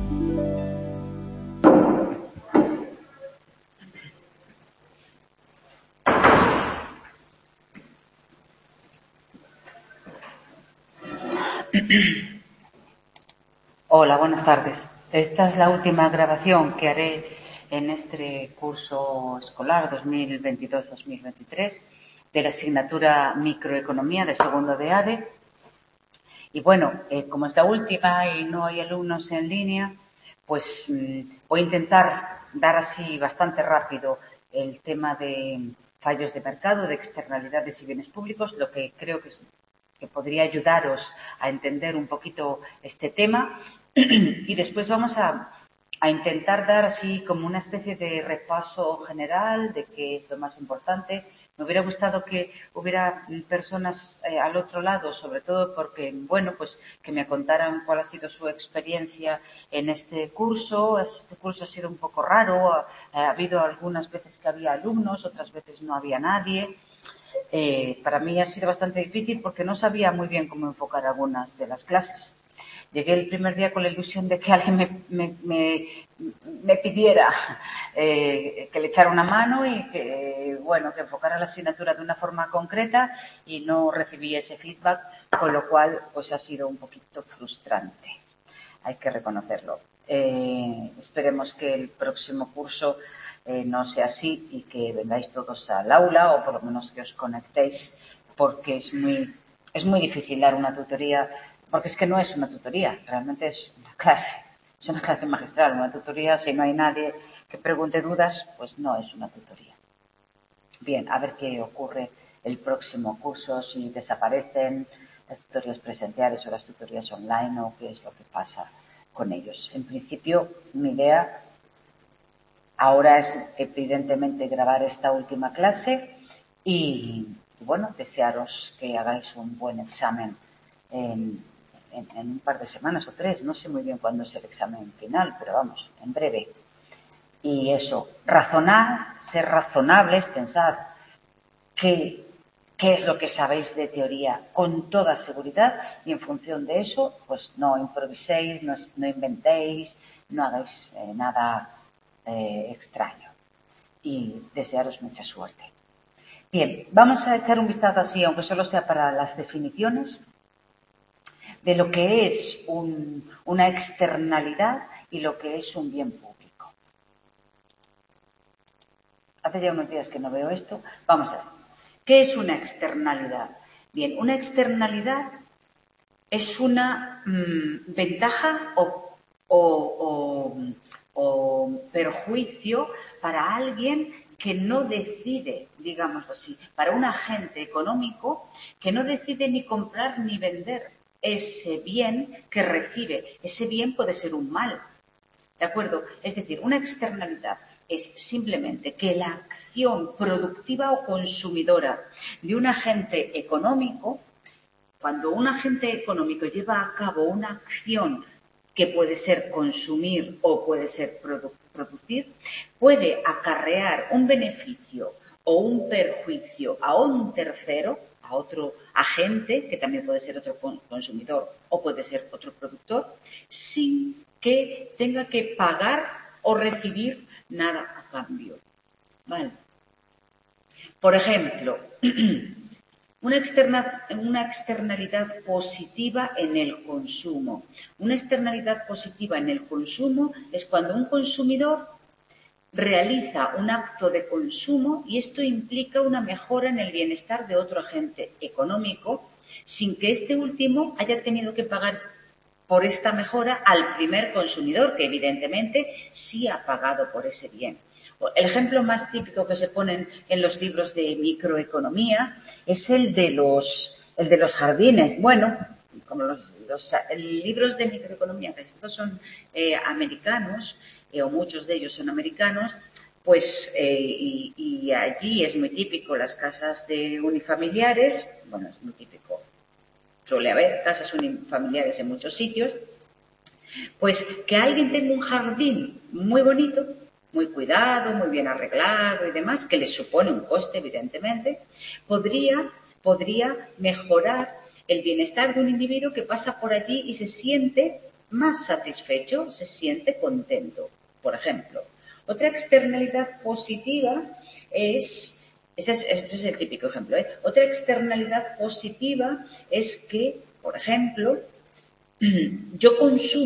Hola, buenas tardes. Esta es la última grabación que haré en este curso escolar 2022-2023 de la asignatura Microeconomía de segundo de ADE. Y bueno, como es la última y no hay alumnos en línea, pues voy a intentar dar así bastante rápido el tema de fallos de mercado, de externalidades y bienes públicos, lo que creo que podría ayudaros a entender un poquito este tema. Y después vamos a intentar dar así como una especie de repaso general de qué es lo más importante. Me hubiera gustado que hubiera personas al otro lado, sobre todo porque, bueno, pues que me contaran cuál ha sido su experiencia en este curso. Este curso ha sido un poco raro. Ha habido algunas veces que había alumnos, otras veces no había nadie. Para mí ha sido bastante difícil porque no sabía muy bien cómo enfocar algunas de las clases. Llegué el primer día con la ilusión de que alguien me pidiera que le echara una mano y que, bueno, que enfocara la asignatura de una forma concreta, y no recibí ese feedback, con lo cual pues ha sido un poquito frustrante. Hay que reconocerlo. Esperemos que el próximo curso no sea así y que vengáis todos al aula, o por lo menos que os conectéis, porque es muy difícil dar una tutoría, porque es que no es una tutoría, realmente es una clase magistral. Una tutoría, si no hay nadie que pregunte dudas, pues no es una tutoría. Bien, a ver qué ocurre el próximo curso, si desaparecen las tutorías presenciales o las tutorías online, o qué es lo que pasa con ellos. En principio, mi idea ahora es evidentemente grabar esta última clase y bueno, desearos que hagáis un buen examen en un par de semanas o 3. No sé muy bien cuándo es el examen final, pero vamos, en breve. Y eso, razonar, ser razonables, pensar qué es lo que sabéis de teoría con toda seguridad, y en función de eso, pues no improviséis, no inventéis, no hagáis nada extraño. Y desearos mucha suerte. Bien, vamos a echar un vistazo así, aunque solo sea para las definiciones, de lo que es una externalidad y lo que es un bien público. Hace ya unos días que no veo esto. Vamos a ver. ¿Qué es una externalidad? Bien, una externalidad es una ventaja o perjuicio para alguien que no decide, digámoslo así, para un agente económico que no decide ni comprar ni vender ese bien que recibe. Ese bien puede ser un mal, ¿de acuerdo? Es decir, una externalidad es simplemente que la acción productiva o consumidora de un agente económico, cuando un agente económico lleva a cabo una acción que puede ser consumir o puede ser producir, puede acarrear un beneficio o un perjuicio a un tercero, a otro agente, que también puede ser otro consumidor o puede ser otro productor, sin que tenga que pagar o recibir nada a cambio. ¿Vale? Por ejemplo, una externalidad positiva en el consumo. Una externalidad positiva en el consumo es cuando un consumidor realiza un acto de consumo y esto implica una mejora en el bienestar de otro agente económico, sin que este último haya tenido que pagar por esta mejora al primer consumidor, que evidentemente sí ha pagado por ese bien. El ejemplo más típico que se ponen en los libros de microeconomía es el de los jardines. Bueno, como los libros de microeconomía, que estos son americanos, o muchos de ellos son americanos, pues y allí es muy típico las casas de unifamiliares. Bueno, es muy típico. Suele haber casas unifamiliares en muchos sitios. Pues que alguien tenga un jardín muy bonito, muy cuidado, muy bien arreglado y demás, que les supone un coste, evidentemente, podría mejorar el bienestar de un individuo que pasa por allí y se siente más satisfecho, se siente contento. Por ejemplo, otra externalidad positiva ese es el típico ejemplo, ¿eh? Otra externalidad positiva es que, por ejemplo, yo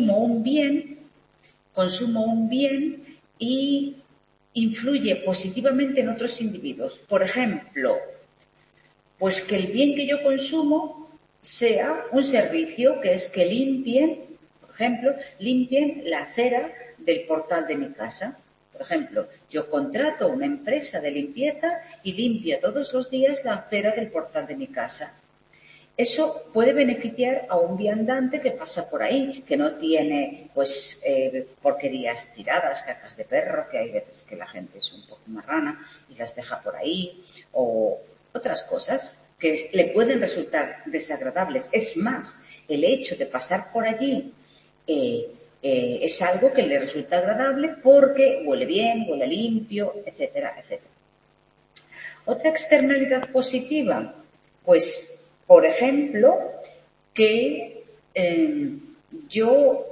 consumo un bien y influye positivamente en otros individuos. Por ejemplo, pues que el bien que yo consumo sea un servicio, que es que limpien, por ejemplo, limpien la acera del portal de mi casa. Por ejemplo, yo contrato una empresa de limpieza y limpia todos los días la acera del portal de mi casa. Eso puede beneficiar a un viandante que pasa por ahí, que no tiene pues porquerías tiradas, cacas de perro, que hay veces que la gente es un poco marrana y las deja por ahí, o otras cosas que le pueden resultar desagradables. Es más, el hecho de pasar por allí es algo que le resulta agradable porque huele bien, huele limpio, etcétera, etcétera. Otra externalidad positiva, pues, por ejemplo, que yo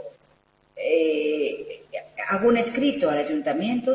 hago un escrito al ayuntamiento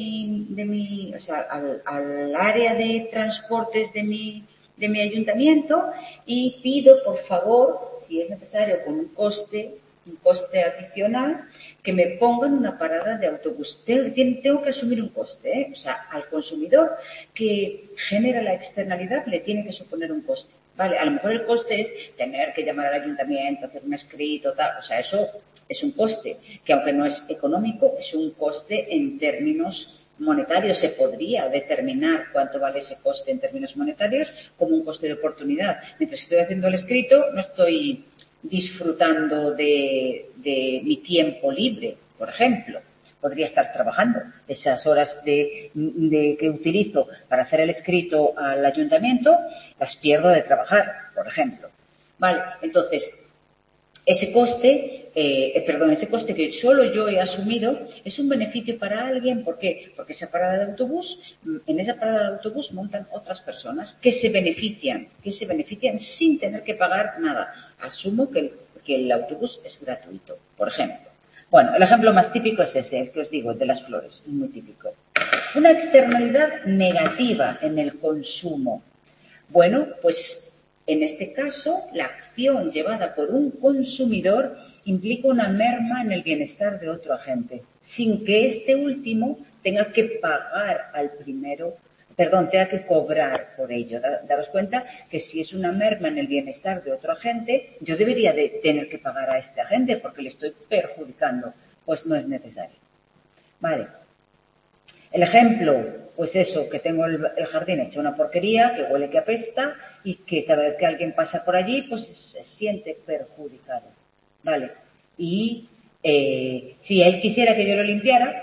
o sea, al área de transportes de mi ayuntamiento y pido, por favor, si es necesario, con un coste adicional, que me pongan una parada de autobús. Tengo que asumir un coste, ¿eh? O sea, al consumidor que genera la externalidad le tiene que suponer un coste. Vale, a lo mejor el coste es tener que llamar al ayuntamiento, hacer un escrito, tal. O sea, eso es un coste, que aunque no es económico, es un coste en términos monetarios. Se podría determinar cuánto vale ese coste en términos monetarios como un coste de oportunidad. Mientras estoy haciendo el escrito, no estoy disfrutando de mi tiempo libre, por ejemplo. Podría estar trabajando. Esas horas que utilizo para hacer el escrito al ayuntamiento, las pierdo de trabajar, por ejemplo. Vale, entonces, ese coste que solo yo he asumido es un beneficio para alguien. ¿Por qué? Porque en esa parada de autobús montan otras personas que se benefician sin tener que pagar nada. Asumo que el autobús es gratuito, por ejemplo. Bueno, el ejemplo más típico es ese, el que os digo, el de las flores, muy típico. Una externalidad negativa en el consumo. Bueno, pues en este caso, la acción llevada por un consumidor implica una merma en el bienestar de otro agente, sin que este último tenga que pagar al primero, tenga que cobrar por ello. Daros cuenta que si es una merma en el bienestar de otro agente, yo debería de tener que pagar a este agente porque le estoy perjudicando. Pues no es necesario. Vale. El ejemplo, pues eso, que tengo el jardín hecho una porquería, que huele, que apesta y que cada vez que alguien pasa por allí, pues se siente perjudicado. Vale. Y si él quisiera que yo lo limpiara,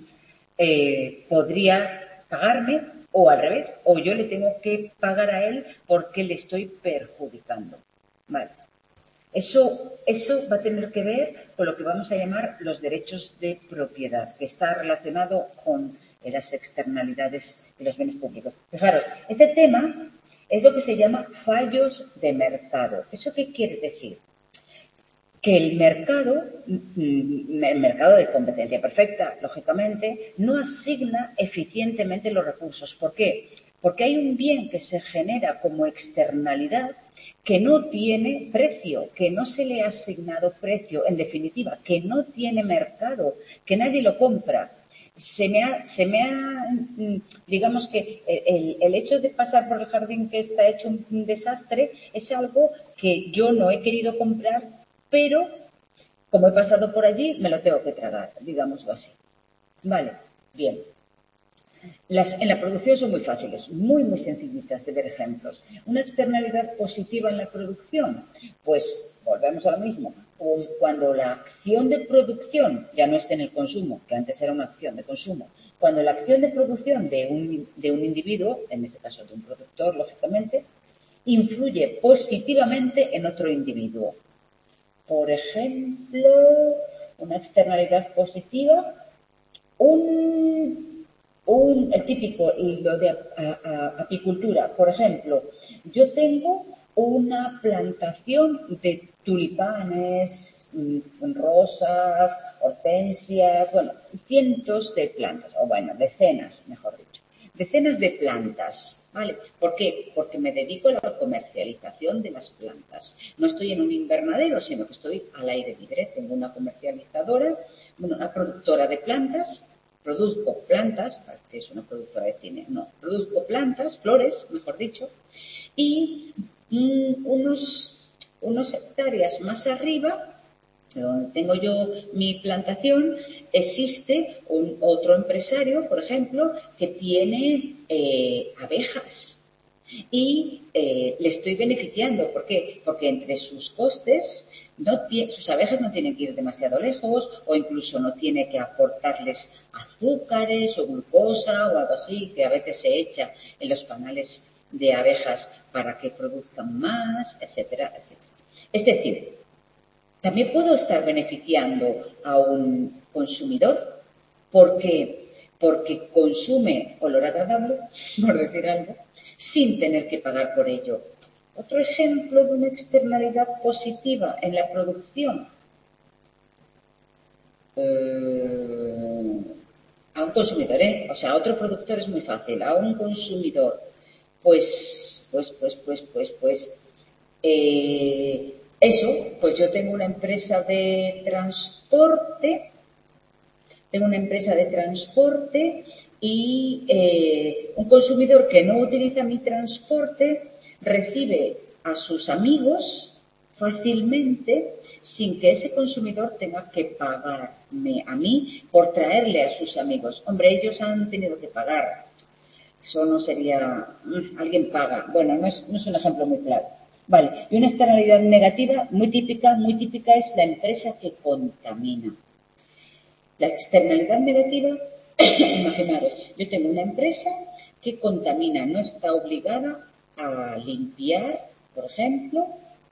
podría pagarme o al revés, o yo le tengo que pagar a él porque le estoy perjudicando. Vale. Eso va a tener que ver con lo que vamos a llamar los derechos de propiedad, que está relacionado con las externalidades de los bienes públicos. Fijaros, este tema es lo que se llama fallos de mercado. ¿Eso qué quiere decir? Que el mercado de competencia perfecta, lógicamente, no asigna eficientemente los recursos. ¿Por qué? Porque hay un bien que se genera como externalidad que no tiene precio, que no se le ha asignado precio, en definitiva, que no tiene mercado, que nadie lo compra. Digamos que el hecho de pasar por el jardín que está hecho un desastre es algo que yo no he querido comprar, pero como he pasado por allí, me lo tengo que tragar, digámoslo así. Vale, bien. En la producción son muy fáciles, muy, muy sencillitas de ver ejemplos. Una externalidad positiva en la producción, pues volvemos a lo mismo. Cuando la acción de producción ya no esté en el consumo, que antes era una acción de consumo, cuando la acción de producción de un individuo, en este caso de un productor, lógicamente, influye positivamente en otro individuo. Por ejemplo, una externalidad positiva, el típico, lo de apicultura. Por ejemplo, yo tengo una plantación de tulipanes, rosas, hortensias, bueno, cientos de plantas, o bueno, decenas, mejor dicho, decenas de plantas, ¿vale? ¿Por qué? Porque me dedico a la comercialización de las plantas. No estoy en un invernadero, sino que estoy al aire libre. Tengo una comercializadora, bueno, una productora de plantas. Produzco plantas, que es una productora de cine, no, produzco plantas, flores, mejor dicho, y unos hectáreas más arriba, donde tengo yo mi plantación, existe otro empresario, por ejemplo, que tiene abejas. Y le estoy beneficiando. ¿Por qué? Porque entre sus costes, sus abejas no tienen que ir demasiado lejos, o incluso no tiene que aportarles azúcares o glucosa o algo así, que a veces se echa en los panales de abejas para que produzcan más, etcétera, etcétera. Es decir, también puedo estar beneficiando a un consumidor porque consume olor agradable, por decir algo, sin tener que pagar por ello. Otro ejemplo de una externalidad positiva en la producción. A un consumidor, o sea, a otro productor es muy fácil. A un consumidor, eso, pues yo tengo una empresa de transporte. Y un consumidor que no utiliza mi transporte recibe a sus amigos fácilmente sin que ese consumidor tenga que pagarme a mí por traerle a sus amigos. Hombre, ellos han tenido que pagar. Eso no sería... alguien paga. Bueno, no es un ejemplo muy claro. Vale, y una externalidad negativa muy típica es la empresa que contamina. La externalidad negativa, imaginaros, yo tengo una empresa que contamina, no está obligada a limpiar, por ejemplo,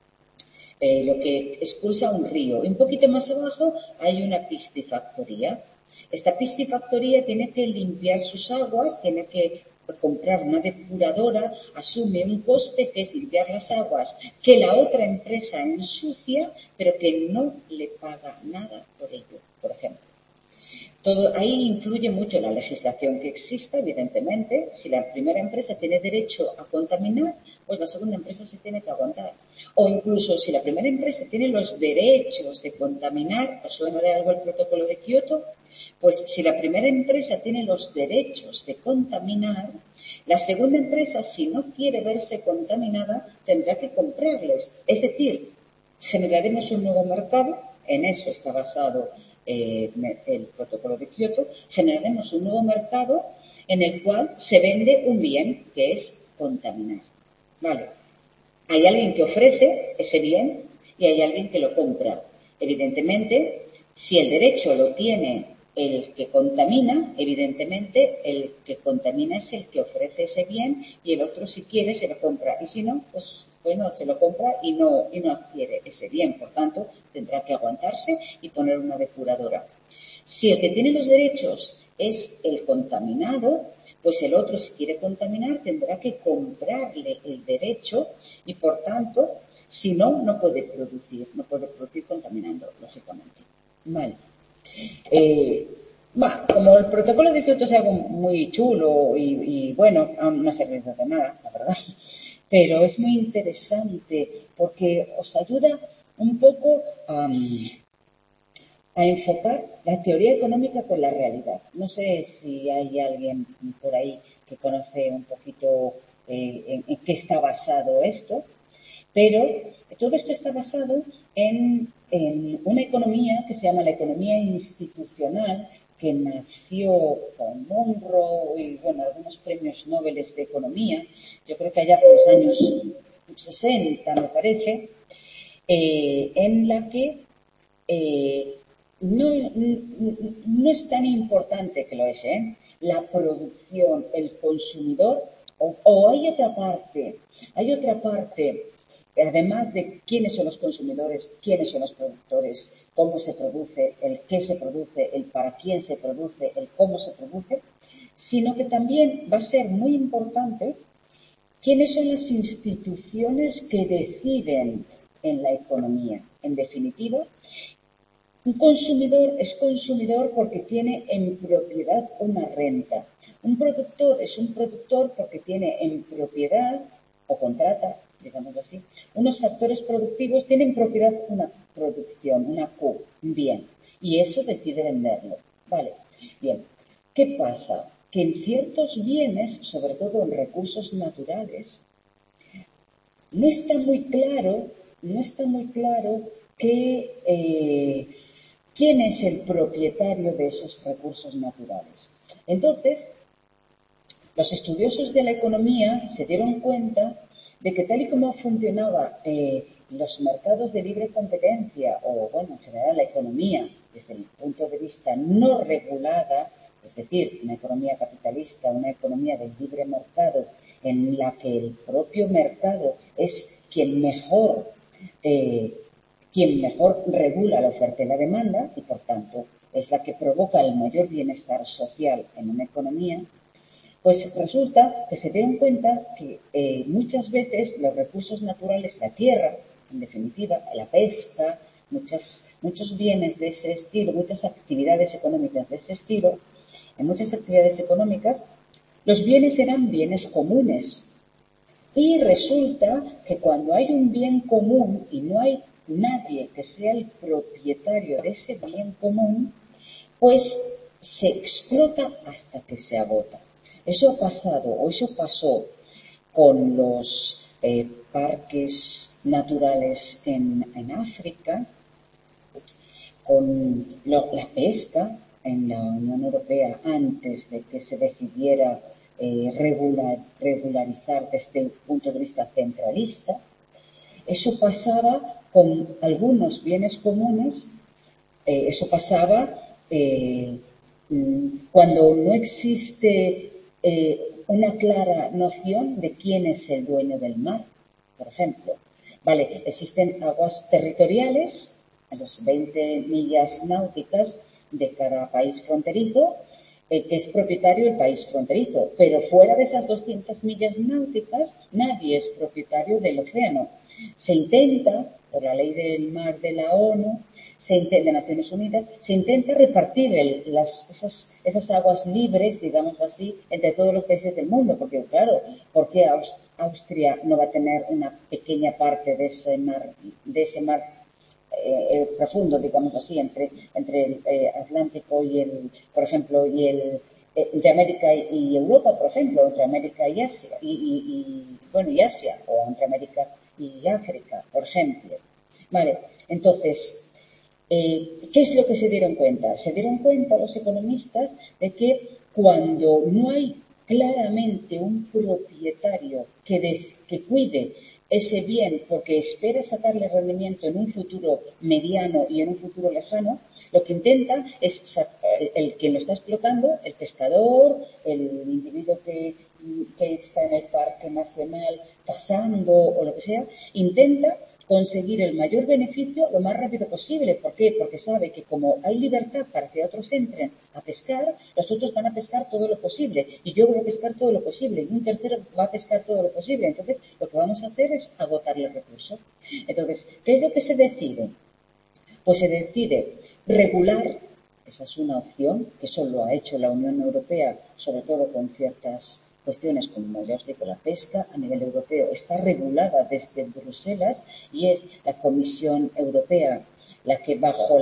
lo que expulsa un río. Y un poquito más abajo hay una piscifactoría. Esta piscifactoría tiene que limpiar sus aguas, tiene que comprar una depuradora, asume un coste que es limpiar las aguas que la otra empresa ensucia, pero que no le paga nada por ello, por ejemplo. Ahí influye mucho la legislación que exista, evidentemente. Si la primera empresa tiene derecho a contaminar, pues la segunda empresa se tiene que aguantar. O incluso si la primera empresa tiene los derechos de contaminar, ¿os suena de algo el protocolo de Kioto? Pues si la primera empresa tiene los derechos de contaminar, la segunda empresa, si no quiere verse contaminada, tendrá que comprarles. Es decir, generaremos un nuevo mercado, en eso está basado el protocolo de Kioto, generaremos un nuevo mercado en el cual se vende un bien que es contaminar. Vale. Hay alguien que ofrece ese bien y hay alguien que lo compra. Evidentemente, si el derecho lo tiene el que contamina, evidentemente el que contamina es el que ofrece ese bien y el otro, si quiere, se lo compra. Y si no, pues no se lo compra y no adquiere ese bien. Por tanto, tendrá que aguantarse y poner una depuradora. Si el que tiene los derechos es el contaminado, pues el otro, si quiere contaminar, tendrá que comprarle el derecho y, por tanto, si no, no puede producir contaminando, lógicamente. Vale. Como el protocolo de Kioto es algo muy chulo y bueno, no ha servido de nada, la verdad, pero es muy interesante porque os ayuda un poco a enfocar la teoría económica con la realidad. No sé si hay alguien por ahí que conoce un poquito en qué está basado esto, pero todo esto está basado en una economía que se llama la economía institucional, que nació con Monroe y, bueno, algunos premios Nobel de economía, yo creo que allá por los años 60, me parece, en la que no es tan importante que lo es, la producción, el consumidor, o hay otra parte, además de quiénes son los consumidores, quiénes son los productores, cómo se produce, el qué se produce, el para quién se produce, el cómo se produce, sino que también va a ser muy importante quiénes son las instituciones que deciden en la economía, En definitiva, un consumidor es consumidor porque tiene en propiedad una renta. Un productor es un productor porque tiene en propiedad o contrata, digámoslo así, unos factores productivos, tiene en propiedad una producción, una Q, un bien, y eso decide venderlo. Vale, bien. ¿Qué pasa? Que en ciertos bienes, sobre todo en recursos naturales, no está muy claro quién es el propietario de esos recursos naturales. Entonces, los estudiosos de la economía se dieron cuenta de que tal y como funcionaban los mercados de libre competencia, o bueno, en general la economía, desde el punto de vista no regulada, es decir, una economía capitalista, una economía del libre mercado, en la que el propio mercado es quien mejor regula la oferta y la demanda, y por tanto es la que provoca el mayor bienestar social en una economía. Pues resulta que se dieron cuenta que muchas veces los recursos naturales, la tierra, en definitiva, la pesca, muchos bienes de ese estilo, muchas actividades económicas de ese estilo, en muchas actividades económicas, los bienes eran bienes comunes. Y resulta que cuando hay un bien común y no hay nadie que sea el propietario de ese bien común, pues se explota hasta que se agota. Eso ha pasado, o eso pasó con los parques naturales en África, con la pesca en la Unión Europea antes de que se decidiera regularizar desde el punto de vista centralista. Eso pasaba con algunos bienes comunes, eso pasaba cuando no existe una clara noción de quién es el dueño del mar, por ejemplo. Vale, existen aguas territoriales a los 20 millas náuticas de cada país fronterizo, que es propietario del país fronterizo, pero fuera de esas 200 millas náuticas nadie es propietario del océano. Se intenta, por la ley del mar de la ONU, de Naciones Unidas, se intenta repartir esas aguas libres, digamos así, entre todos los países del mundo, porque claro, ¿por qué Austria no va a tener una pequeña parte de ese mar profundo, digamos así, entre el Atlántico y por ejemplo, entre América y Europa, por ejemplo, entre América y Asia, y Asia, o entre América y África, por ejemplo? Vale, entonces, ¿qué es lo que se dieron cuenta? Se dieron cuenta los economistas de que cuando no hay claramente un propietario que cuide ese bien porque espera sacarle rendimiento en un futuro mediano y en un futuro lejano, lo que intenta es el que lo está explotando, el pescador, el individuo que está en el parque nacional cazando o lo que sea, intenta conseguir el mayor beneficio lo más rápido posible. ¿Por qué? Porque sabe que como hay libertad para que otros entren a pescar, los otros van a pescar todo lo posible y yo voy a pescar todo lo posible y un tercero va a pescar todo lo posible. Entonces, lo que vamos a hacer es agotar el recurso. Entonces, ¿qué es lo que se decide? Pues se decide regular, esa es una opción, que eso lo ha hecho la Unión Europea, sobre todo con ciertas cuestiones como ya os digo, la pesca a nivel europeo está regulada desde Bruselas y es la Comisión Europea la que bajo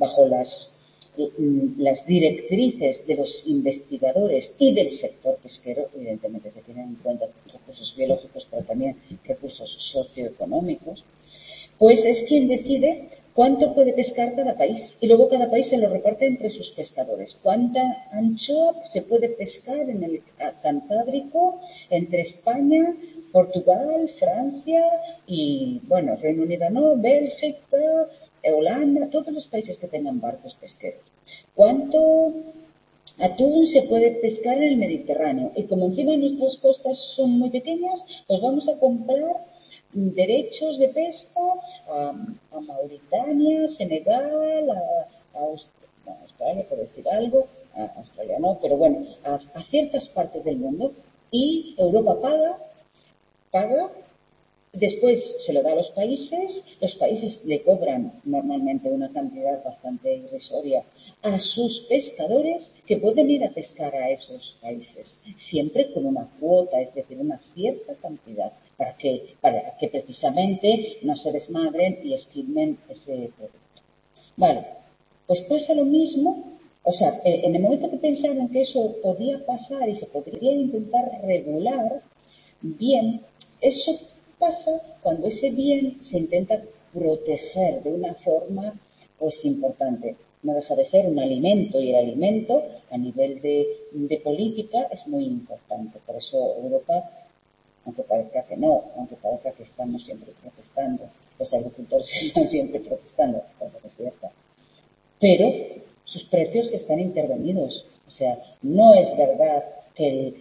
las directrices de los investigadores y del sector pesquero, evidentemente se tienen en cuenta recursos biológicos pero también recursos socioeconómicos, pues es quien decide cuánto puede pescar cada país y luego cada país se lo reparte entre sus pescadores. ¿Cuánta anchoa se puede pescar en el Cantábrico entre España, Portugal, Francia y, bueno, Reino Unido no, Bélgica, Holanda, todos los países que tengan barcos pesqueros? ¿Cuánto atún se puede pescar en el Mediterráneo? Y como encima nuestras costas son muy pequeñas, pues vamos a comprar derechos de pesca a Mauritania, Senegal, a Australia, por decir algo, a Australia no, pero bueno, a ciertas partes del mundo, y Europa paga Después se lo da a los países le cobran normalmente una cantidad bastante irrisoria a sus pescadores que pueden ir a pescar a esos países, siempre con una cuota, es decir, una cierta cantidad, para que precisamente no se desmadren y esquilmen ese producto. Vale, pues pasa lo mismo. O sea, en el momento que pensaron que eso podía pasar y se podría intentar regular, bien, eso pasa cuando ese bien se intenta proteger de una forma pues importante. No deja de ser un alimento y el alimento a nivel de política es muy importante. Por eso Europa, aunque parezca que no, aunque parezca que estamos siempre protestando, los agricultores están siempre protestando, cosa que es cierta, pero sus precios están intervenidos. O sea, no es verdad que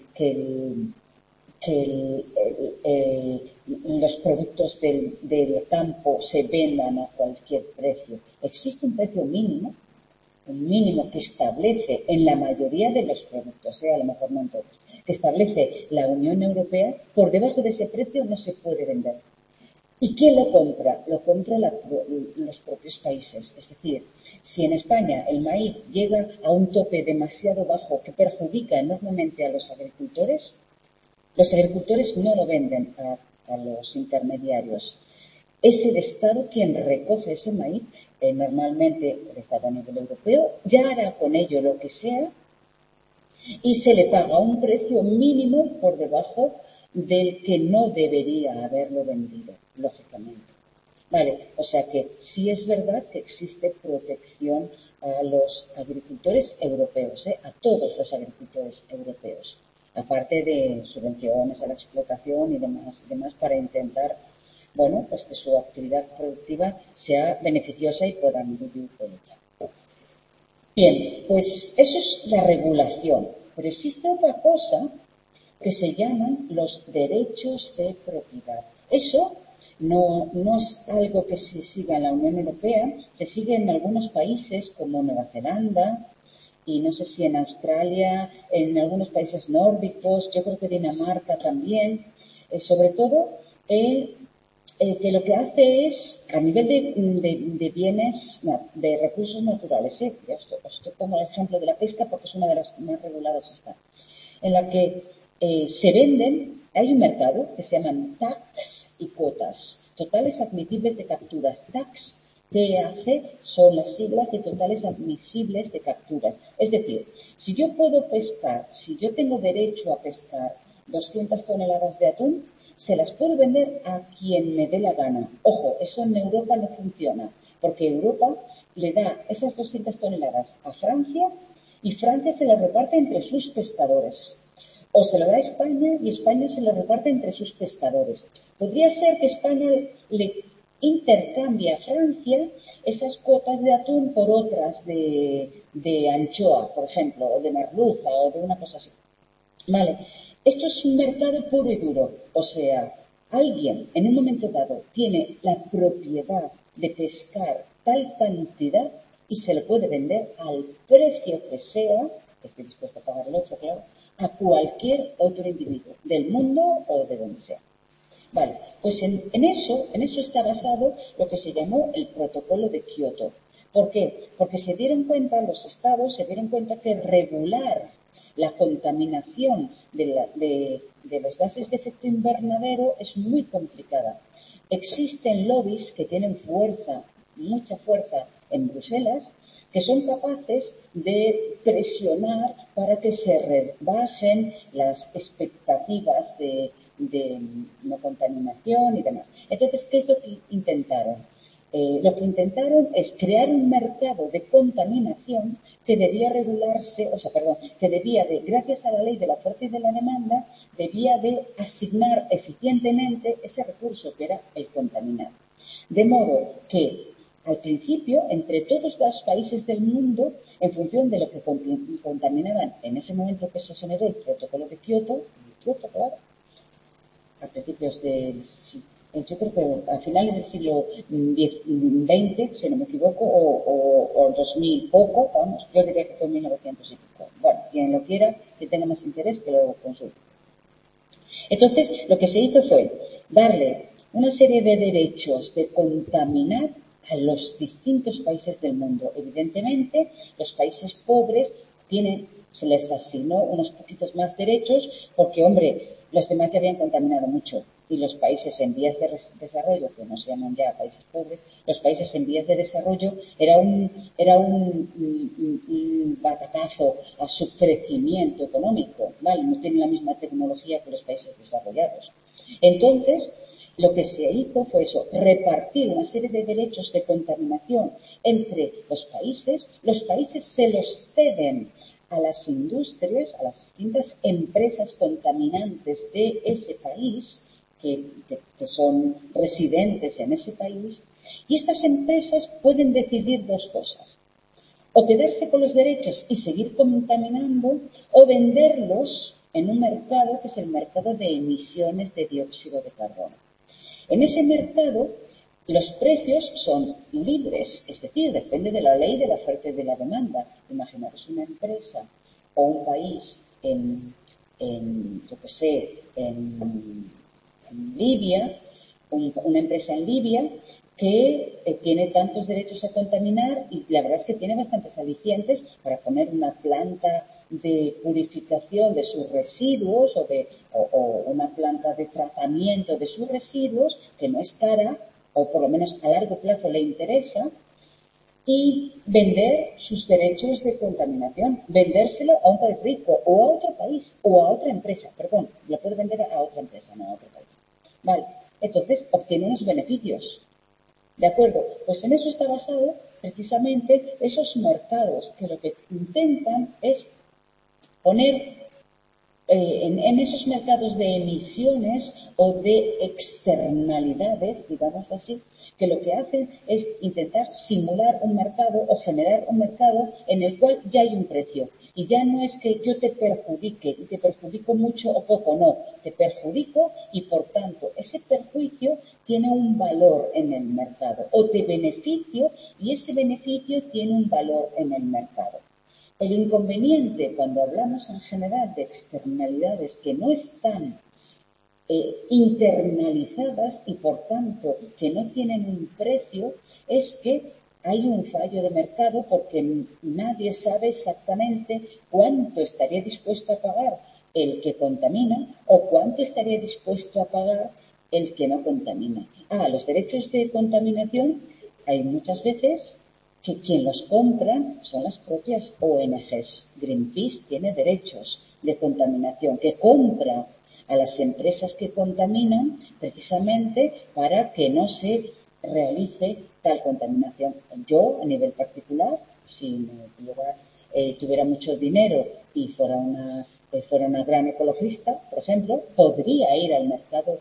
los productos del campo se vendan a cualquier precio. Existe un precio mínimo, que establece en la mayoría de los productos, a lo mejor no en todos, que establece la Unión Europea. Por debajo de ese precio no se puede vender. ¿Y quién lo compra? Lo compran los propios países. Es decir, si en España el maíz llega a un tope demasiado bajo que perjudica enormemente a los agricultores no lo venden a los intermediarios. Es el Estado quien recoge ese maíz, normalmente el Estado a nivel europeo, ya hará con ello lo que sea y se le paga un precio mínimo por debajo del que no debería haberlo vendido, lógicamente. Vale, o sea que sí es verdad que existe protección a los agricultores europeos, a todos los agricultores europeos, aparte de subvenciones a la explotación y demás para intentar, bueno, pues que su actividad productiva sea beneficiosa y puedan vivir de ella. Bien, pues eso es la regulación, pero existe otra cosa que se llaman los derechos de propiedad. Eso no es algo que se siga en la Unión Europea, se sigue en algunos países como Nueva Zelanda y no sé si en Australia, en algunos países nórdicos, yo creo que Dinamarca también, sobre todo que lo que hace es, a nivel de bienes, de recursos naturales, os pongo el ejemplo de la pesca porque es una de las más reguladas esta, en la que se venden, hay un mercado que se llaman TACs y cuotas, totales admisibles de capturas. TAC son las siglas de totales admisibles de capturas. Es decir, si yo puedo pescar, si yo tengo derecho a pescar 200 toneladas de atún, se las puedo vender a quien me dé la gana. Ojo, eso en Europa no funciona, porque Europa le da esas 200 toneladas a Francia y Francia se las reparte entre sus pescadores. O se lo da a España y España se lo reparte entre sus pescadores. Podría ser que España le intercambie a Francia esas cuotas de atún por otras de anchoa, por ejemplo, o de merluza o de una cosa así. Vale, esto es un mercado puro y duro. O sea, alguien en un momento dado tiene la propiedad de pescar tal cantidad y se le puede vender al precio que sea, que esté dispuesto a pagar el otro, claro, a cualquier otro individuo del mundo o de donde sea. Vale, pues en eso está basado lo que se llamó el protocolo de Kioto. ¿Por qué? Porque los estados se dieron cuenta que regular la contaminación de los gases de efecto invernadero es muy complicada. Existen lobbies que tienen fuerza, mucha fuerza en Bruselas, que son capaces de presionar para que se rebajen las expectativas de no contaminación y demás. Entonces, ¿qué es lo que intentaron? Lo que intentaron es crear un mercado de contaminación que debía regularse, gracias a la ley de la oferta y de la demanda, debía de asignar eficientemente ese recurso que era el contaminante. De modo que, al principio, entre todos los países del mundo, en función de lo que contaminaban en ese momento que se generó el protocolo de Kioto, claro, a principios yo creo que a finales del siglo XX, si no me equivoco, o 2000 poco, vamos, yo diría que fue 1900 y pico. Bueno, quien lo quiera, que tenga más interés, que lo consulte. Entonces, lo que se hizo fue darle una serie de derechos de contaminar a los distintos países del mundo. Evidentemente, los países pobres se les asignó unos poquitos más derechos porque, hombre, los demás ya habían contaminado mucho. Y los países en vías de desarrollo, que no se llaman ya países pobres, los países en vías de desarrollo era un batacazo a su crecimiento económico, ¿vale? No tienen la misma tecnología que los países desarrollados. Entonces, lo que se hizo fue eso, repartir una serie de derechos de contaminación entre los países se los ceden a las industrias, a las distintas empresas contaminantes de ese país, que son residentes en ese país, y estas empresas pueden decidir dos cosas: o quedarse con los derechos y seguir contaminando, o venderlos en un mercado que es el mercado de emisiones de dióxido de carbono. En ese mercado los precios son libres, es decir, depende de la ley de la oferta y de la demanda. Imaginaros una empresa o un país en Libia, una empresa en Libia que tiene tantos derechos a contaminar, y la verdad es que tiene bastantes alicientes para poner una planta de purificación de sus residuos o una planta de tratamiento de sus residuos que no es cara, o por lo menos a largo plazo le interesa, y vender sus derechos de contaminación, vendérselo a un país rico o a otro país o a otra empresa, perdón, lo puede vender a otra empresa, no a otro país. Vale, entonces obtiene unos beneficios. ¿De acuerdo? Pues en eso está basado precisamente esos mercados que lo que intentan es poner en esos mercados de emisiones o de externalidades, digamos así, que lo que hacen es intentar simular un mercado o generar un mercado en el cual ya hay un precio. Y ya no es que yo te perjudique, y te perjudico mucho o poco, no. Te perjudico y, por tanto, ese perjuicio tiene un valor en el mercado. O te beneficio y ese beneficio tiene un valor en el mercado. El inconveniente, cuando hablamos en general de externalidades que no están internalizadas y, por tanto, que no tienen un precio, es que hay un fallo de mercado porque nadie sabe exactamente cuánto estaría dispuesto a pagar el que contamina o cuánto estaría dispuesto a pagar el que no contamina. Los derechos de contaminación hay muchas veces que quien los compran son las propias ONGs. Greenpeace tiene derechos de contaminación que compra a las empresas que contaminan precisamente para que no se realice tal contaminación. Yo, a nivel particular, si tuviera mucho dinero y fuera una gran ecologista, por ejemplo, podría ir al mercado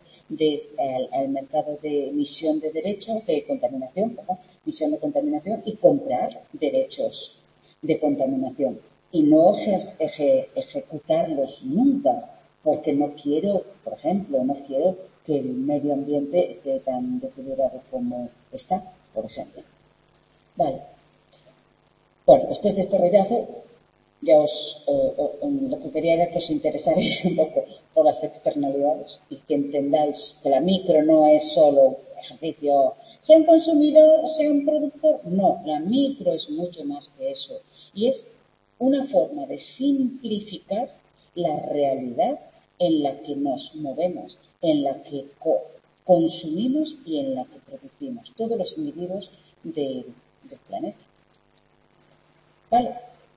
de emisión de derechos de contaminación, emisión de contaminación, y comprar derechos de contaminación y no ejecutarlos nunca, porque no quiero, por ejemplo, que el medio ambiente esté tan deteriorado como está, por ejemplo. Vale. Bueno, después de este rollazo, ya lo que quería era que os interesarais un poco por las externalidades y que entendáis que la micro no es solo ejercicio, sea un consumidor, sea un productor. No, la micro es mucho más que eso. Y es una forma de simplificar la realidad en la que nos movemos, en la que consumimos y en la que producimos, todos los individuos del planeta. ¿Vale?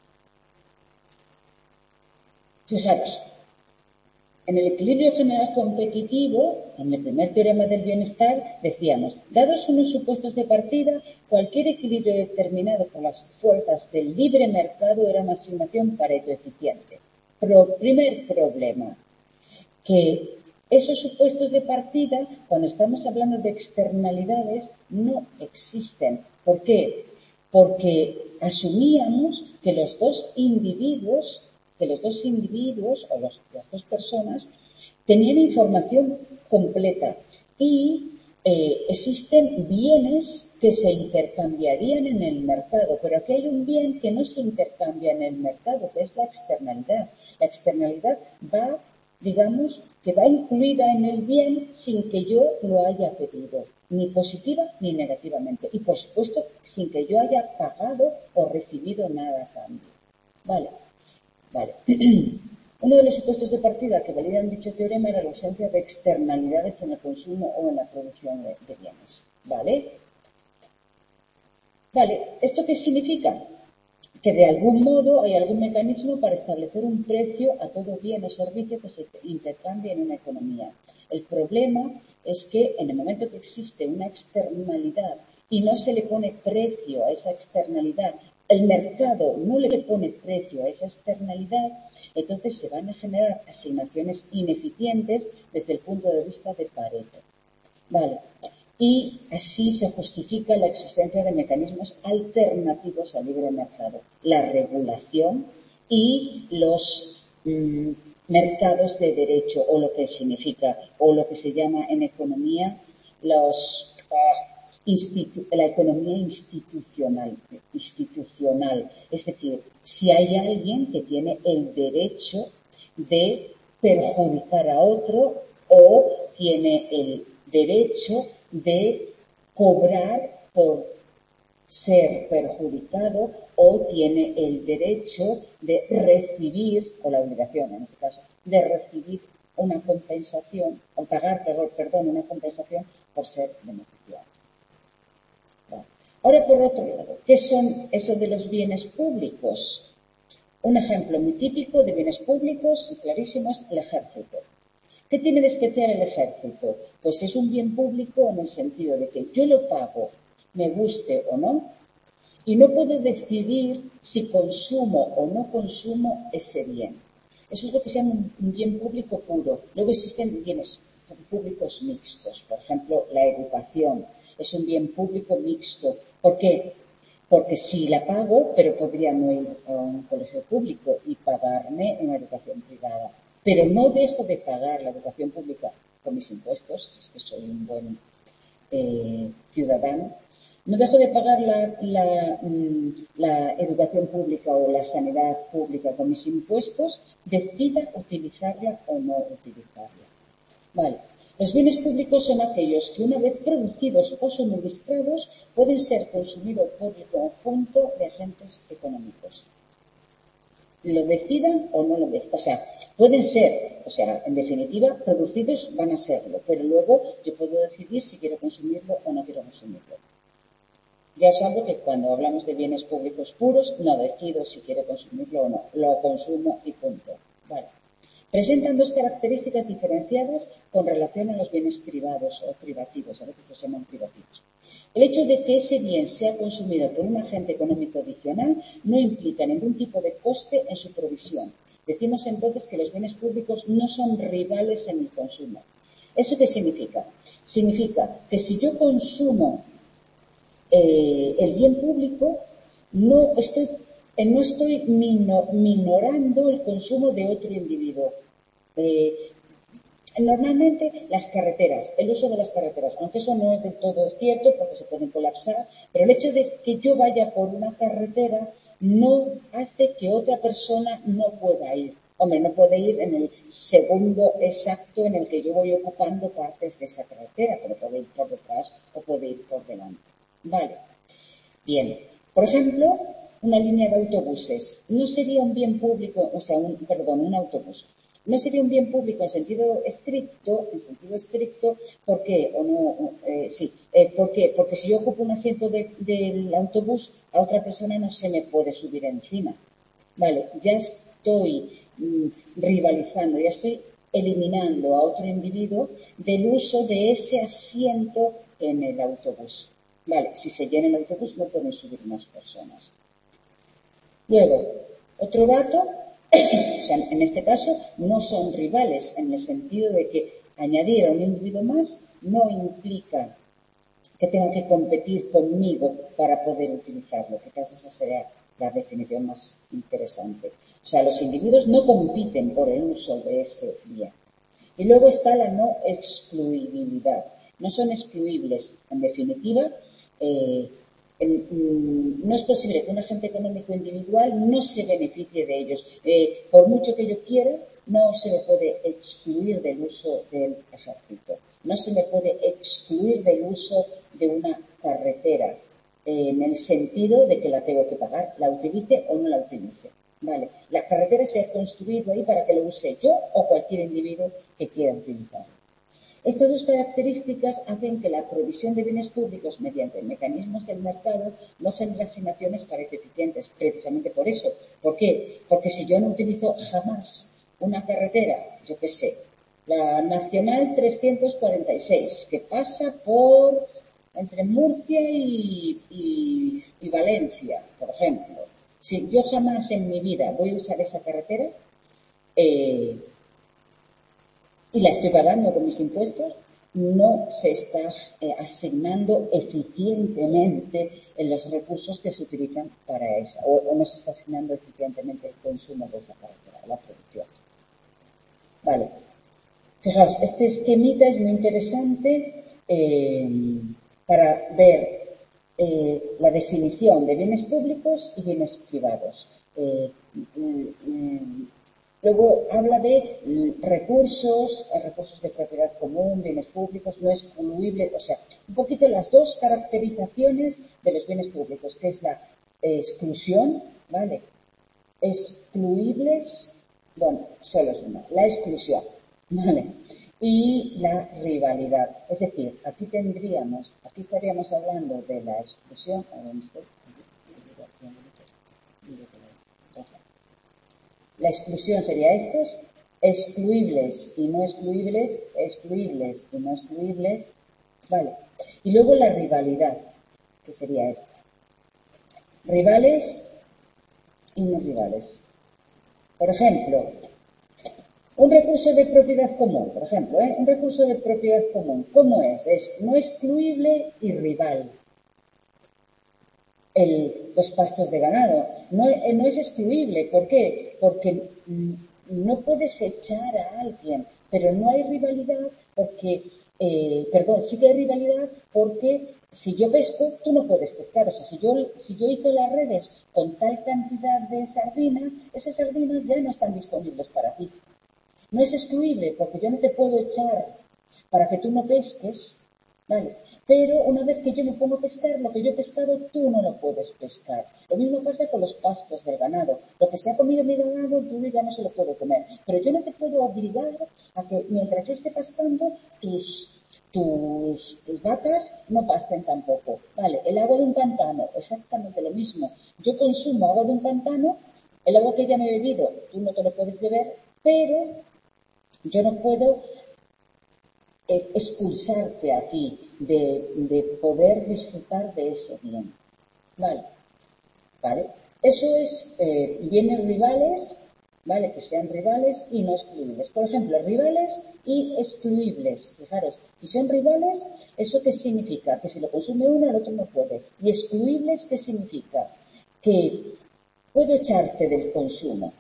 Fijaros, en el equilibrio general competitivo, en el primer teorema del bienestar, decíamos, dados unos supuestos de partida, cualquier equilibrio determinado por las fuerzas del libre mercado era una asignación Pareto eficiente. Primer problema, que esos supuestos de partida, cuando estamos hablando de externalidades, no existen. ¿Por qué? Porque asumíamos que los dos individuos o las dos personas tenían información completa y existen bienes que se intercambiarían en el mercado, pero aquí hay un bien que no se intercambia en el mercado, que es la externalidad. La externalidad va digamos, que va incluida en el bien sin que yo lo haya pedido, ni positiva ni negativamente. Y, por supuesto, sin que yo haya pagado o recibido nada a cambio. Vale. Uno de los supuestos de partida que validan dicho teorema era la ausencia de externalidades en el consumo o en la producción de bienes. ¿Vale? ¿Esto qué significa? Que de algún modo hay algún mecanismo para establecer un precio a todo bien o servicio que se intercambie en una economía. El problema es que en el momento que existe una externalidad y no se le pone precio a esa externalidad, el mercado no le pone precio a esa externalidad, entonces se van a generar asignaciones ineficientes desde el punto de vista de Pareto. Y así se justifica la existencia de mecanismos alternativos al libre mercado, la regulación y los mercados de derecho, o lo que significa, o lo que se llama en economía la economía institucional. Es decir, si hay alguien que tiene el derecho de perjudicar a otro o tiene el derecho de cobrar por ser perjudicado o tiene el derecho de recibir, o la obligación en este caso, de recibir una compensación, o pagar, una compensación por ser beneficiado. Ahora, por otro lado, ¿qué son eso de los bienes públicos? Un ejemplo muy típico de bienes públicos y clarísimo es el ejército. ¿Qué tiene de especial el ejército? Pues es un bien público en el sentido de que yo lo pago, me guste o no, y no puedo decidir si consumo o no consumo ese bien. Eso es lo que se llama un bien público puro. Luego existen bienes públicos mixtos. Por ejemplo, la educación es un bien público mixto. ¿Por qué? Porque sí la pago, pero podría no ir a un colegio público y pagarme una educación privada. Pero no dejo de pagar la educación pública con mis impuestos, si es que soy un buen ciudadano. No dejo de pagar la educación pública o la sanidad pública con mis impuestos, decida utilizarla o no utilizarla. Los bienes públicos son aquellos que una vez producidos o suministrados pueden ser consumidos por el conjunto de agentes económicos. Lo decidan o no lo decidan. Pueden ser, en definitiva, producidos van a serlo, pero luego yo puedo decidir si quiero consumirlo o no quiero consumirlo. Ya os hablo que cuando hablamos de bienes públicos puros, no decido si quiero consumirlo o no, lo consumo y punto. Presentan dos características diferenciadas con relación a los bienes privados o privativos, a veces los llaman privativos. El hecho de que ese bien sea consumido por un agente económico adicional no implica ningún tipo de coste en su provisión. Decimos entonces que los bienes públicos no son rivales en el consumo. ¿Eso qué significa? Significa que si yo consumo el bien público, no estoy minorando el consumo de otro individuo. Normalmente las carreteras, el uso de las carreteras, aunque eso no es del todo cierto porque se pueden colapsar, pero el hecho de que yo vaya por una carretera no hace que otra persona no pueda ir. Hombre, no puede ir en el segundo exacto en el que yo voy ocupando partes de esa carretera, pero puede ir por detrás o puede ir por delante. Bien. Por ejemplo, una línea de autobuses no sería un bien público, un autobús. No sería un bien público en sentido estricto, ¿por qué? ¿Por qué? Porque si yo ocupo un asiento del autobús, a otra persona no se me puede subir encima. Ya estoy rivalizando, ya estoy eliminando a otro individuo del uso de ese asiento en el autobús. Si se llena el autobús no pueden subir más personas. Luego, otro dato, en este caso no son rivales en el sentido de que añadir a un individuo más no implica que tenga que competir conmigo para poder utilizarlo, que casi esa sería la definición más interesante. Los individuos no compiten por el uso de ese bien. Y luego está la no excluibilidad. No son excluibles, en definitiva. No es posible que un agente económico individual no se beneficie de ellos. Por mucho que yo quiera, no se me puede excluir del uso del ejército, no se me puede excluir del uso de una carretera, en el sentido de que la tengo que pagar, la utilice o no la utilice. Vale, la carretera se ha construido ahí para que lo use yo o cualquier individuo que quiera utilizarlo. Estas dos características hacen que la provisión de bienes públicos mediante mecanismos del mercado no genere asignaciones parece eficientes, precisamente por eso. ¿Por qué? Porque si yo no utilizo jamás una carretera, yo qué sé, la Nacional 346, que pasa por entre Murcia y Valencia, por ejemplo. Si yo jamás en mi vida voy a usar esa carretera, y la estoy pagando con mis impuestos, no se está asignando eficientemente en los recursos que se utilizan para esa, o no se está asignando eficientemente el consumo de esa carretera, la producción. Vale. Fijaos, este esquemita es muy interesante para ver la definición de bienes públicos y bienes privados. Luego habla de recursos de propiedad común, bienes públicos, no excluibles, o sea, un poquito las dos caracterizaciones de los bienes públicos, que es la exclusión, ¿vale? Excluibles, bueno, solo es una, la exclusión, ¿vale? Y la rivalidad. Es decir, aquí estaríamos hablando de la exclusión, la exclusión sería estos, excluibles y no excluibles, excluibles y no excluibles, vale. Y luego la rivalidad, que sería esta. Rivales y no rivales. Por ejemplo, un recurso de propiedad común, por ejemplo, un recurso de propiedad común, ¿cómo es? Es no excluible y rival. Los pastos de ganado. No es excluible. ¿Por qué? Porque no puedes echar a alguien, pero no hay rivalidad porque, sí que hay rivalidad porque si yo pesco, tú no puedes pescar. O sea, si yo hice las redes con tal cantidad de sardinas, esas sardinas ya no están disponibles para ti. No es excluible porque yo no te puedo echar para que tú no pesques, ¿vale? Pero una vez que yo me pongo a pescar, lo que yo he pescado, tú no lo puedes pescar. Lo mismo pasa con los pastos del ganado. Lo que se ha comido mi ganado, tú ya no se lo puedo comer. Pero yo no te puedo obligar a que mientras yo esté pastando, tus vacas no pasten tampoco. Vale, el agua de un pantano, exactamente lo mismo. Yo consumo agua de un pantano, el agua que ya me he bebido, tú no te lo puedes beber, pero yo no puedo expulsarte a ti de poder disfrutar de ese bien. Vale. Eso es bienes rivales, ¿vale? Que sean rivales y no excluibles. Por ejemplo, rivales y excluibles. Fijaros, si son rivales, ¿eso qué significa? Que si lo consume uno, el otro no puede. Y excluibles, ¿qué significa? Que puedo echarte del consumo.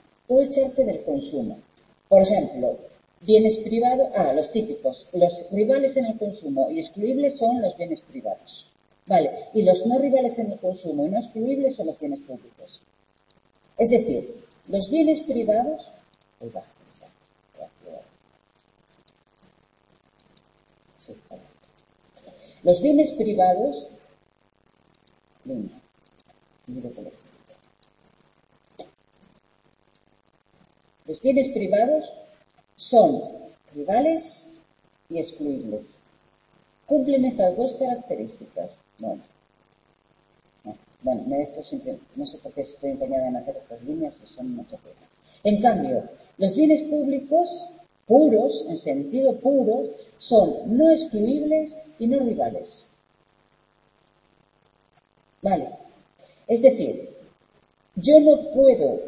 Por ejemplo, bienes privados, los típicos, los rivales en el consumo y excluibles son los bienes privados. Vale, y los no rivales en el consumo y no excluibles son los bienes públicos. Es decir, los bienes privados, los bienes privados, los bienes privados son rivales y excluibles. Cumplen estas dos características. Bueno, esto siempre, no sé por qué estoy empeñada en hacer estas líneas, son mucho peor. En cambio, los bienes públicos puros, en sentido puro, son no excluibles y no rivales. Vale. Es decir, yo no puedo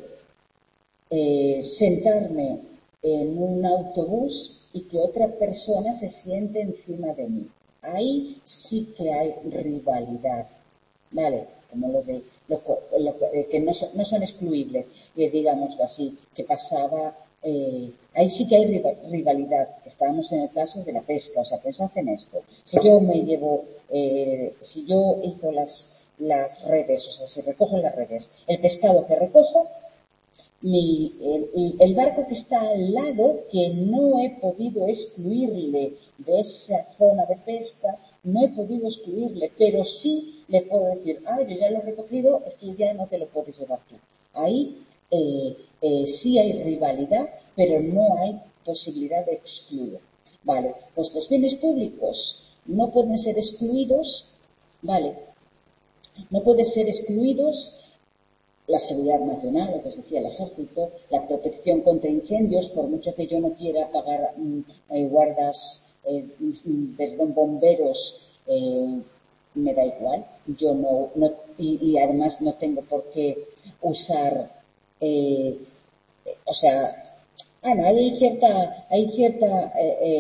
sentarme en un autobús y que otra persona se siente encima de mí. Ahí sí que hay rivalidad, ¿vale? Como lo de que no son excluibles, digámoslo así, que pasaba, ahí sí que hay rivalidad. Estábamos en el caso de la pesca, o sea, pensad en esto. Si yo me llevo, si yo hizo las redes, o sea, si recojo las redes, el pescado que recojo, el barco que está al lado, que no he podido excluirle de esa zona de pesca, no he podido excluirle, pero sí le puedo decir, yo ya lo he recogido, esto ya no te lo puedes llevar tú. Ahí sí hay rivalidad, pero no hay posibilidad de excluir. Vale, pues los bienes públicos no pueden ser excluidos, vale, no pueden ser excluidos la seguridad nacional, lo que os decía, el ejército, la protección contra incendios, por mucho que yo no quiera pagar bomberos, me da igual. Yo no y además no tengo por qué usar, hay cierta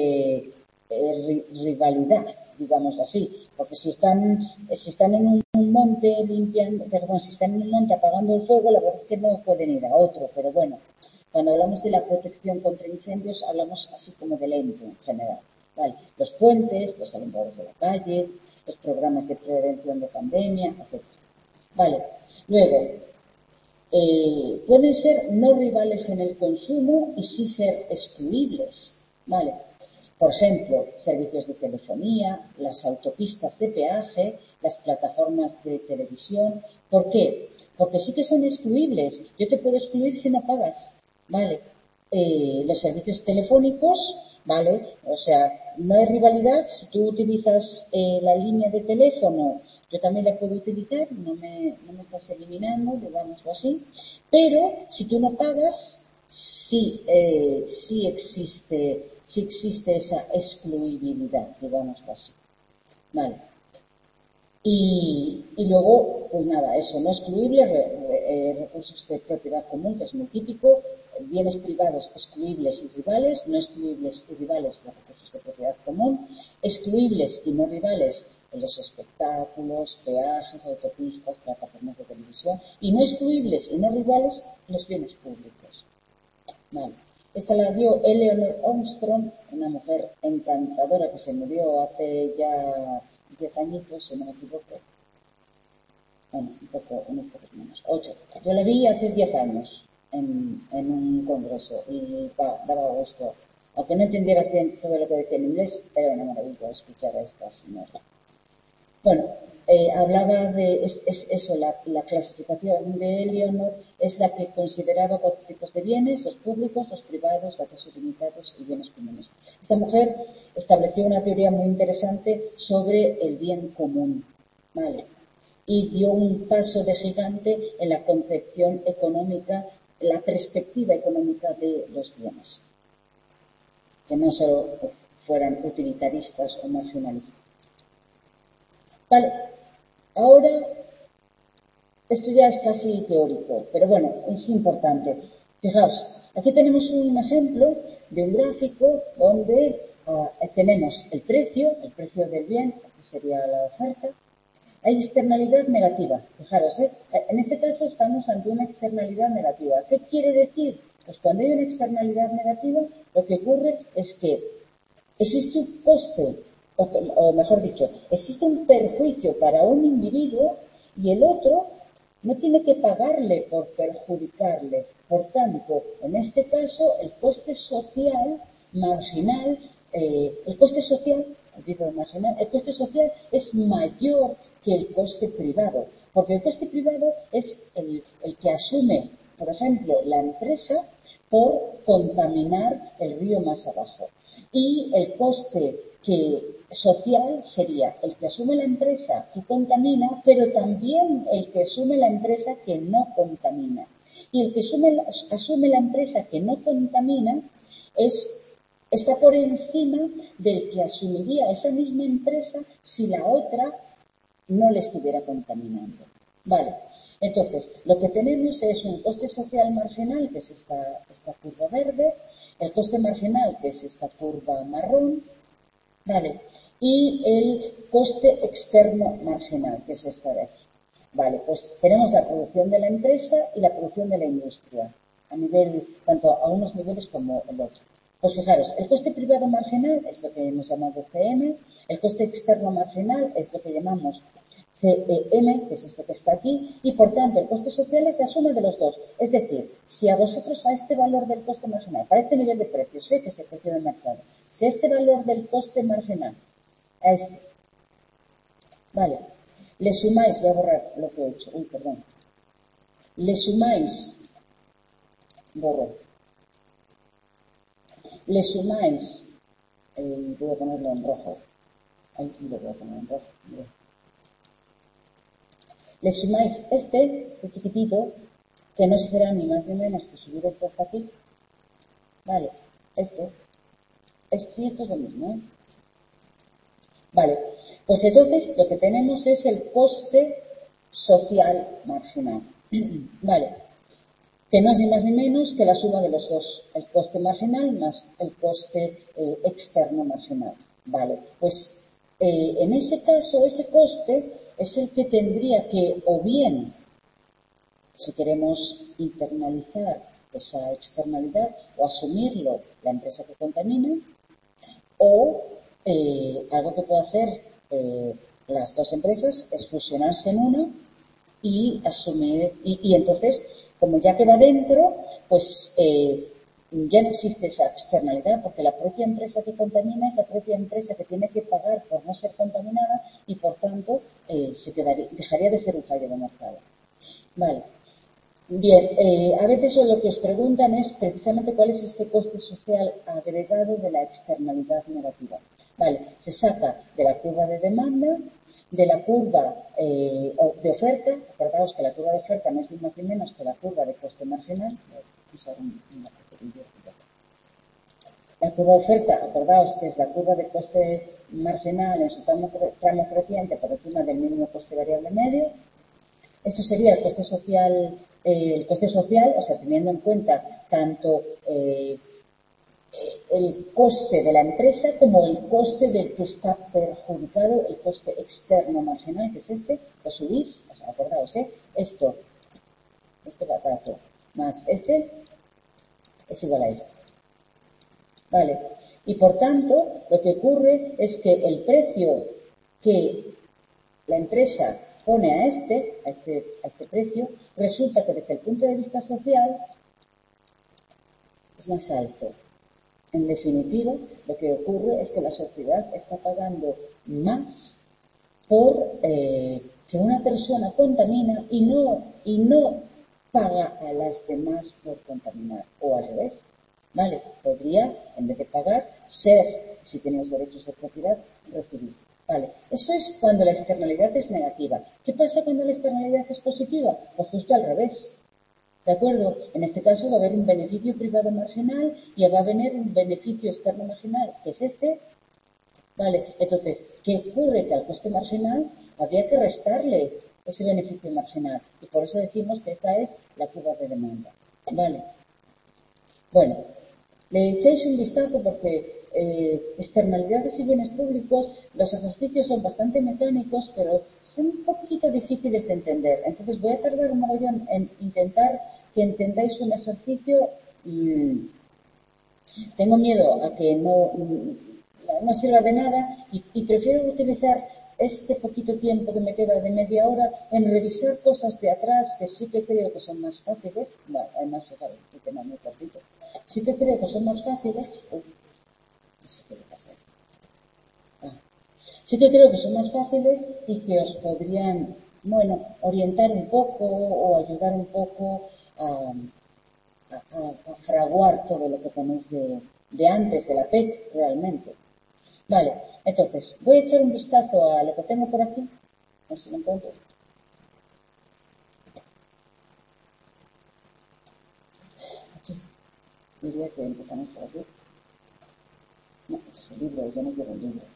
rivalidad, digámoslo así, porque si están en un monte si están en un monte apagando el fuego, la verdad es que no pueden ir a otro, pero bueno, cuando hablamos de la protección contra incendios, hablamos así como del ente en general, ¿vale? Los puentes, los alumbrados de la calle, los programas de prevención de pandemia, etc. Vale. Luego, pueden ser no rivales en el consumo y sí ser excluibles, ¿vale? Por ejemplo, servicios de telefonía, las autopistas de peaje, las plataformas de televisión. ¿Por qué? Porque sí que son excluibles. Yo te puedo excluir si no pagas, ¿vale? Los servicios telefónicos, ¿vale? O sea, no hay rivalidad. Si tú utilizas la línea de teléfono, yo también la puedo utilizar, no me estás eliminando, digámoslo así. Pero si tú no pagas, sí existe esa excluibilidad, digámoslo así. Vale. Y luego, pues nada, eso, no excluible, recursos de propiedad común, que es muy típico, bienes privados excluibles y rivales, no excluibles y rivales, los recursos de propiedad común, excluibles y no rivales en los espectáculos, peajes, autopistas, plataformas de televisión, y no excluibles y no rivales los bienes públicos. Vale. Esta la dio Eleanor Armstrong, una mujer encantadora que se murió hace ya 10 añitos, si no me equivoco. Bueno, unos pocos menos, 8. Yo la vi hace 10 años en un congreso y daba gusto. Aunque no entendieras bien todo lo que decía en inglés, era una maravilla escuchar a esta señora. Bueno, hablaba de eso, la clasificación de Eleanor es la que consideraba 4 tipos de bienes: los públicos, los privados, los accesos limitados y bienes comunes. Esta mujer estableció una teoría muy interesante sobre el bien común, ¿vale? Y dio un paso de gigante en la concepción económica, la perspectiva económica de los bienes, que no solo fueran utilitaristas o marginalistas. Vale, ahora esto ya es casi teórico, pero bueno, es importante. Fijaos, aquí tenemos un ejemplo de un gráfico donde tenemos el precio del bien, esto sería la oferta. Hay externalidad negativa, fijaros, en este caso estamos ante una externalidad negativa. ¿Qué quiere decir? Pues cuando hay una externalidad negativa, lo que ocurre es que existe un coste, o mejor dicho, existe un perjuicio para un individuo y el otro no tiene que pagarle por perjudicarle. Por tanto, en este caso, el coste social marginal, el coste social es mayor que el coste privado, porque el coste privado es el que asume, por ejemplo, la empresa por contaminar el río más abajo. Y el coste social sería el que asume la empresa que contamina, pero también el que asume la empresa que no contamina. Y el que asume la empresa que no contamina está por encima del que asumiría esa misma empresa si la otra no le estuviera contaminando. Vale, entonces, lo que tenemos es un coste social marginal, que es esta curva verde, el coste marginal, que es esta curva marrón, vale, y el coste externo marginal, que es esta de aquí. Vale, pues tenemos la producción de la empresa y la producción de la industria, tanto a unos niveles como el otro. Pues fijaros, el coste privado marginal es lo que hemos llamado CM, el coste externo marginal es lo que llamamos CEM, que es esto que está aquí, y por tanto el coste social es la suma de los dos. Es decir, si a vosotros a este valor del coste marginal, para este nivel de precio, sé que es el precio del mercado, si a este valor del coste marginal, a este, vale, le sumáis, voy a borrar lo que he hecho, perdón, le sumáis, borro, le sumáis, voy a ponerlo en rojo, ahí lo voy a poner en rojo, bien. Le sumáis este chiquitito, que no será ni más ni menos que subir esto hasta aquí. Vale, esto y esto es lo mismo, ¿eh? Vale, pues entonces lo que tenemos es el coste social marginal. Vale, que no es ni más ni menos que la suma de los dos, el coste marginal más el coste externo marginal. Vale, pues en ese caso, ese coste es el que tendría que, o bien, si queremos internalizar esa externalidad o asumirlo la empresa que contamina, o algo que puede hacer las dos empresas es fusionarse en una y asumir, y entonces, como ya queda dentro, pues ya no existe esa externalidad, porque la propia empresa que contamina es la propia empresa que tiene que pagar por no ser contaminada y, por tanto, dejaría de ser un fallo de mercado. Vale. Bien, a veces lo que os preguntan es precisamente cuál es ese coste social agregado de la externalidad negativa. Vale, se saca de la curva de demanda, de la curva de oferta. Acordaos que la curva de oferta no es ni más ni menos que la curva de coste marginal. La curva de oferta, acordaos que es la curva de coste marginal en su tramo creciente por encima del mínimo coste variable medio. Esto sería el coste social, o sea, teniendo en cuenta tanto el coste de la empresa como el coste del que está perjudicado, el coste externo marginal, que es este, lo subís, o sea, acordaos, esto, este batazo, más este, es igual a este. Vale, y por tanto, lo que ocurre es que el precio que la empresa pone a este precio, resulta que desde el punto de vista social es más alto. En definitiva, lo que ocurre es que la sociedad está pagando más por que una persona contamina y no paga a las demás por contaminar, o al revés. Vale, podría, en vez de pagar, si tenemos derechos de propiedad, recibir. Vale, eso es cuando la externalidad es negativa. ¿Qué pasa cuando la externalidad es positiva? Pues justo al revés. ¿De acuerdo? En este caso va a haber un beneficio privado marginal y va a venir un beneficio externo marginal, que es este. Vale, entonces, ¿qué ocurre? Que al coste marginal habría que restarle ese beneficio marginal. Y por eso decimos que esta es la curva de demanda. Vale. Bueno, le echéis un vistazo porque externalidades y bienes públicos, los ejercicios son bastante mecánicos, pero son un poquito difíciles de entender. Entonces voy a tardar un mogollón en intentar que entendáis un ejercicio. Tengo miedo a que no sirva de nada y prefiero utilizar este poquito tiempo que me queda de media hora en revisar cosas de atrás que sí que creo que son más fáciles. Bueno, además, fijaros, el tema muy cortito. Sí que creo que son más fáciles. No sé qué le pasa a esto. Sí que creo que son más fáciles y que os podrían, orientar un poco o ayudar un poco a fraguar todo lo que tenéis de antes de la PEC realmente. Vale, entonces, voy a echar un vistazo a lo que tengo por aquí. A ver si lo encuentro. Aquí. Diría que empezamos por aquí. No, este es el libro, yo no quiero el libro.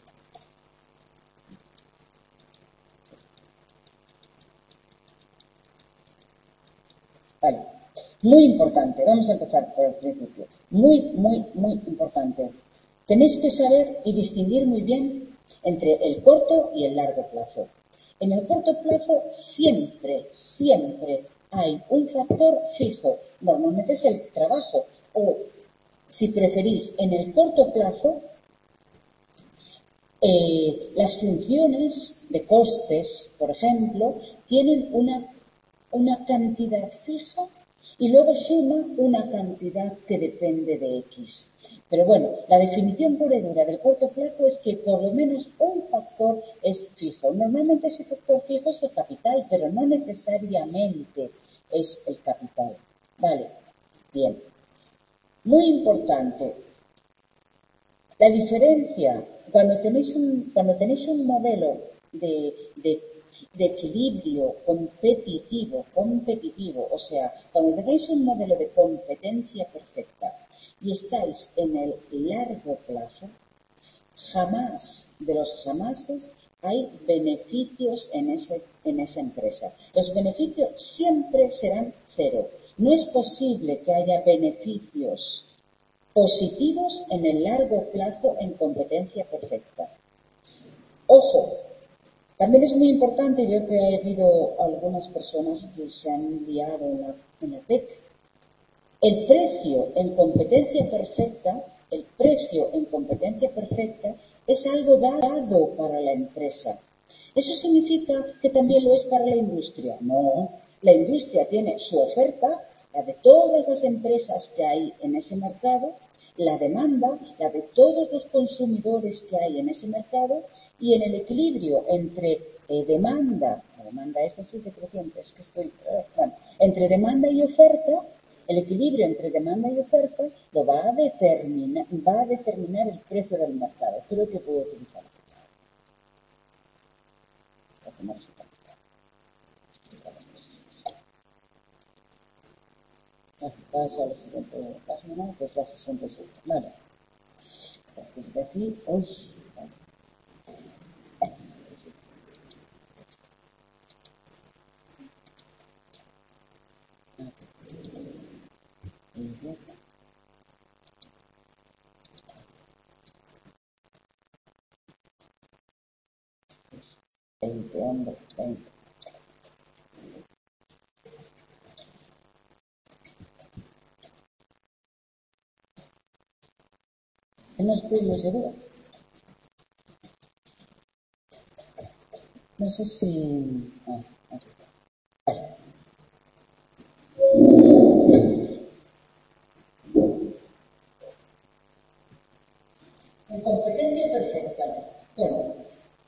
Vale. Muy importante, vamos a empezar por el principio. Muy, muy, muy importante. Tenéis que saber y distinguir muy bien entre el corto y el largo plazo. En el corto plazo siempre hay un factor fijo. Normalmente es el trabajo. O, si preferís, en el corto plazo, Las funciones de costes, por ejemplo, tienen una cantidad fija y luego suma una cantidad que depende de X. Pero bueno, la definición pura y dura del corto plazo es que por lo menos un factor es fijo. Normalmente ese factor fijo es el capital, pero no necesariamente es el capital. Vale, bien. Muy importante. La diferencia, cuando tenéis un modelo de equilibrio competitivo, o sea, cuando tenéis un modelo de competencia perfecta y estáis en el largo plazo, jamás de los jamases hay beneficios en esa empresa. Los beneficios siempre serán cero. No es posible que haya beneficios positivos en el largo plazo en competencia perfecta. Ojo, también es muy importante, yo que he habido algunas personas que se han liado en la PEC, el precio en competencia perfecta es algo dado para la empresa. ¿Eso significa que también lo es para la industria? No, la industria tiene su oferta, la de todas las empresas que hay en ese mercado, la demanda, la de todos los consumidores que hay en ese mercado, y en el equilibrio entre demanda es así de creciente, es que entre demanda y oferta, el equilibrio entre demanda y oferta lo va a determinar el precio del mercado. Creo que puedo utilizar. Paso a la siguiente página, que es la 67. Vale. A partir de aquí, vale. Hombre, 20. No estoy muy segura. No sé si... Vale. En competencia perfecta. Bueno.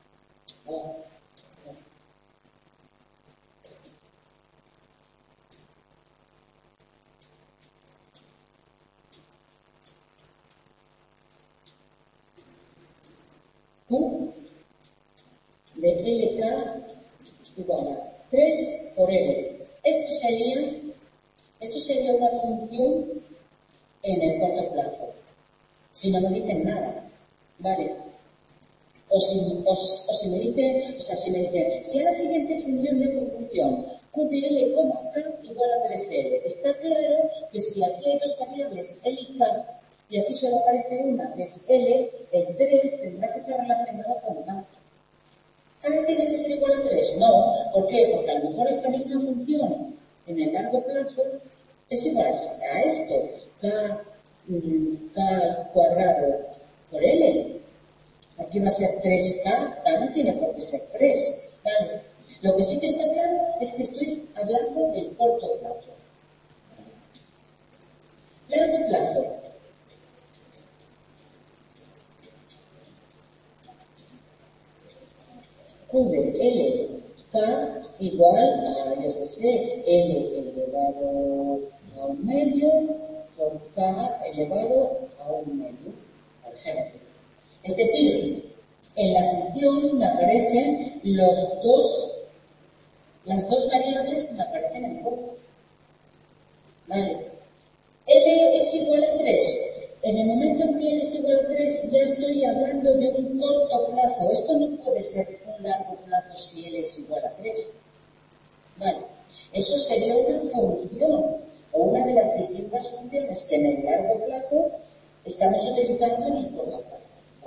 Q de LK igual a 3 por L. Esto sería una función en el corto plazo. Si no me dicen nada, ¿vale? O si me dicen, si a la siguiente función de producción Q de L, K igual a 3L. Está claro que si aquí hay dos variables L y K, y aquí solo aparece una, que es L, el 3 tendrá que estar relacionado con K. ¿K tiene que ser igual a 3? No. ¿Por qué? Porque a lo mejor esta misma función en el largo plazo es igual a esto. K cuadrado por L. Aquí va a ser 3K, K no tiene por qué ser 3. ¿Vale? Lo que sí que está claro es que estoy hablando del corto plazo. Largo plazo. Q de L, K igual a, yo qué sé, L elevado a 1 medio por K elevado a 1 medio, por ejemplo. Es decir, en la función me aparecen las dos variables que me aparecen en el corto. ¿Vale? L es igual a 3. En el momento en que L es igual a 3, ya estoy hablando de un corto plazo. Esto no puede ser un largo plazo si L es igual a 3. Vale. Eso sería una función o una de las distintas funciones que en el largo plazo estamos utilizando en el corto plazo.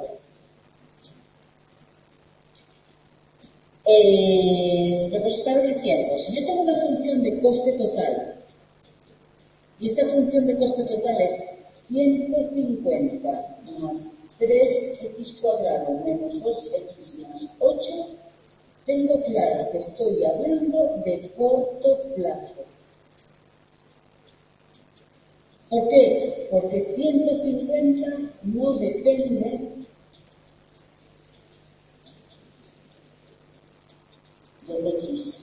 Lo que os estaba diciendo, si yo tengo una función de coste total y esta función de coste total es 150 más 3x² menos 2x más 8, tengo claro que estoy hablando de corto plazo. ¿Por qué? Porque 150 no depende del x.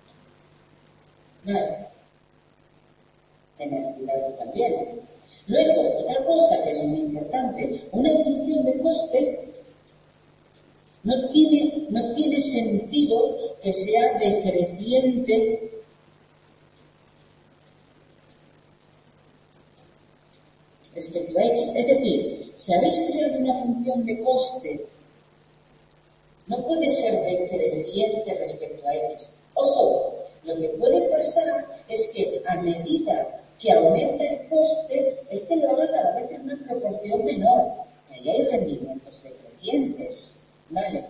Claro, tener cuidado también. Luego, otra cosa que es muy importante, una función de coste no tiene sentido que sea decreciente respecto a x. Es decir, si habéis creado una función de coste, no puede ser decreciente respecto a x. Ojo, lo que puede pasar es que a medida que aumenta el coste, lo haga cada vez en una proporción menor. Ahí hay rendimientos decrecientes, ¿vale?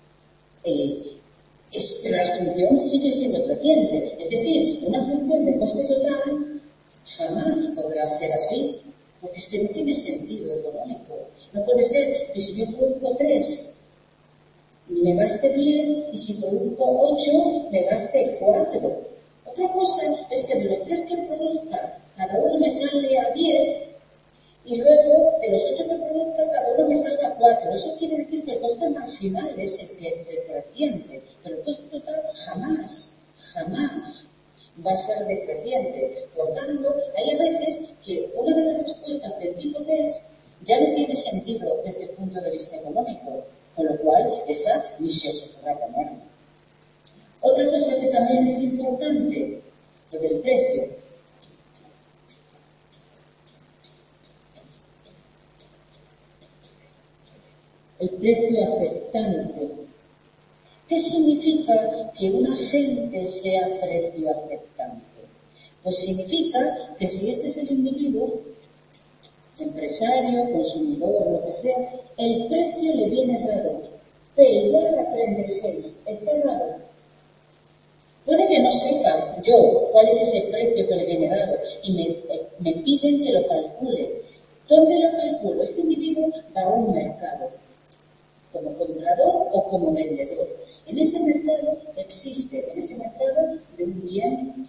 Pero la función sigue siendo creciente. Es decir, una función de coste total jamás podrá ser así, porque es que no tiene sentido económico. No puede ser que si yo produzco 3 me gaste 10 y si produzco 8 me gaste 4. Otra cosa es que de los 3 que produzca, cada uno me sale a 10 y luego de los 8 que produzca, cada uno me salga a 4. Eso quiere decir que el coste marginal es el que es decreciente, pero el coste total jamás va a ser decreciente. Por tanto, hay a veces que una de las respuestas del tipo test ya no tiene sentido desde el punto de vista económico, con lo cual esa ni se os ocurra poner. Otra cosa que también es importante, lo del precio. El precio afectante. ¿Qué significa que un agente sea precio afectante? Pues significa que si este es el individuo, empresario, consumidor, lo que sea, el precio le viene dado. P igual a 36, está dado. Puede que no sepa yo cuál es ese precio que le viene dado y me piden que lo calcule. ¿Dónde lo calculo? Este individuo va a un mercado, como comprador o como vendedor. En ese mercado existe, de un bien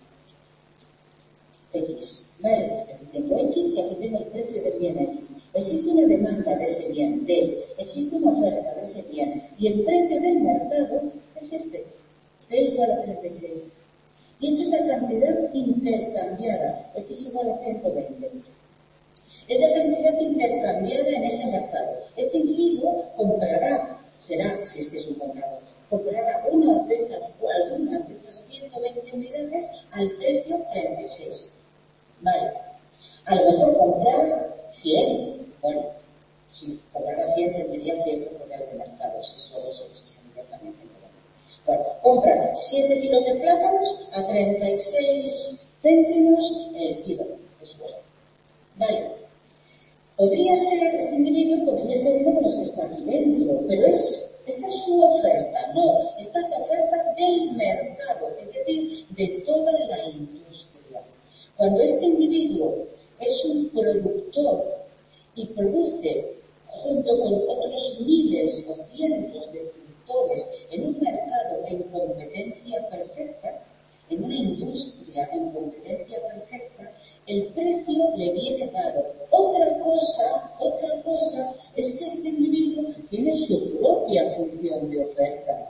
X. Vale, aquí tengo X y aquí tengo el precio del bien X. Existe una demanda de ese bien, D. Existe una oferta de ese bien. Y el precio del mercado es este. P igual a 36. Y esto es la cantidad intercambiada. X igual a 120. Es la cantidad intercambiada en ese mercado. Este individuo comprará, será, si este es un comprador, comprará algunas de estas 120 unidades al precio 36. Vale. A lo mejor comprar 100. Bueno, si comprara 100 tendría cierto poder de mercado, si solo se inmediatamente. Bueno, compra 7 kilos de plátanos a 36 céntimos el kilo. Eso es. Vale. Podría ser, este individuo podría ser uno de los que está aquí dentro, pero esta es su oferta. No, esta es la oferta del mercado, es decir, de toda la industria. Cuando este individuo es un productor y produce junto con otros miles o cientos de productores en un mercado en competencia perfecta, en una industria en competencia perfecta, el precio le viene dado. Otra cosa es que este individuo tiene su propia función de oferta.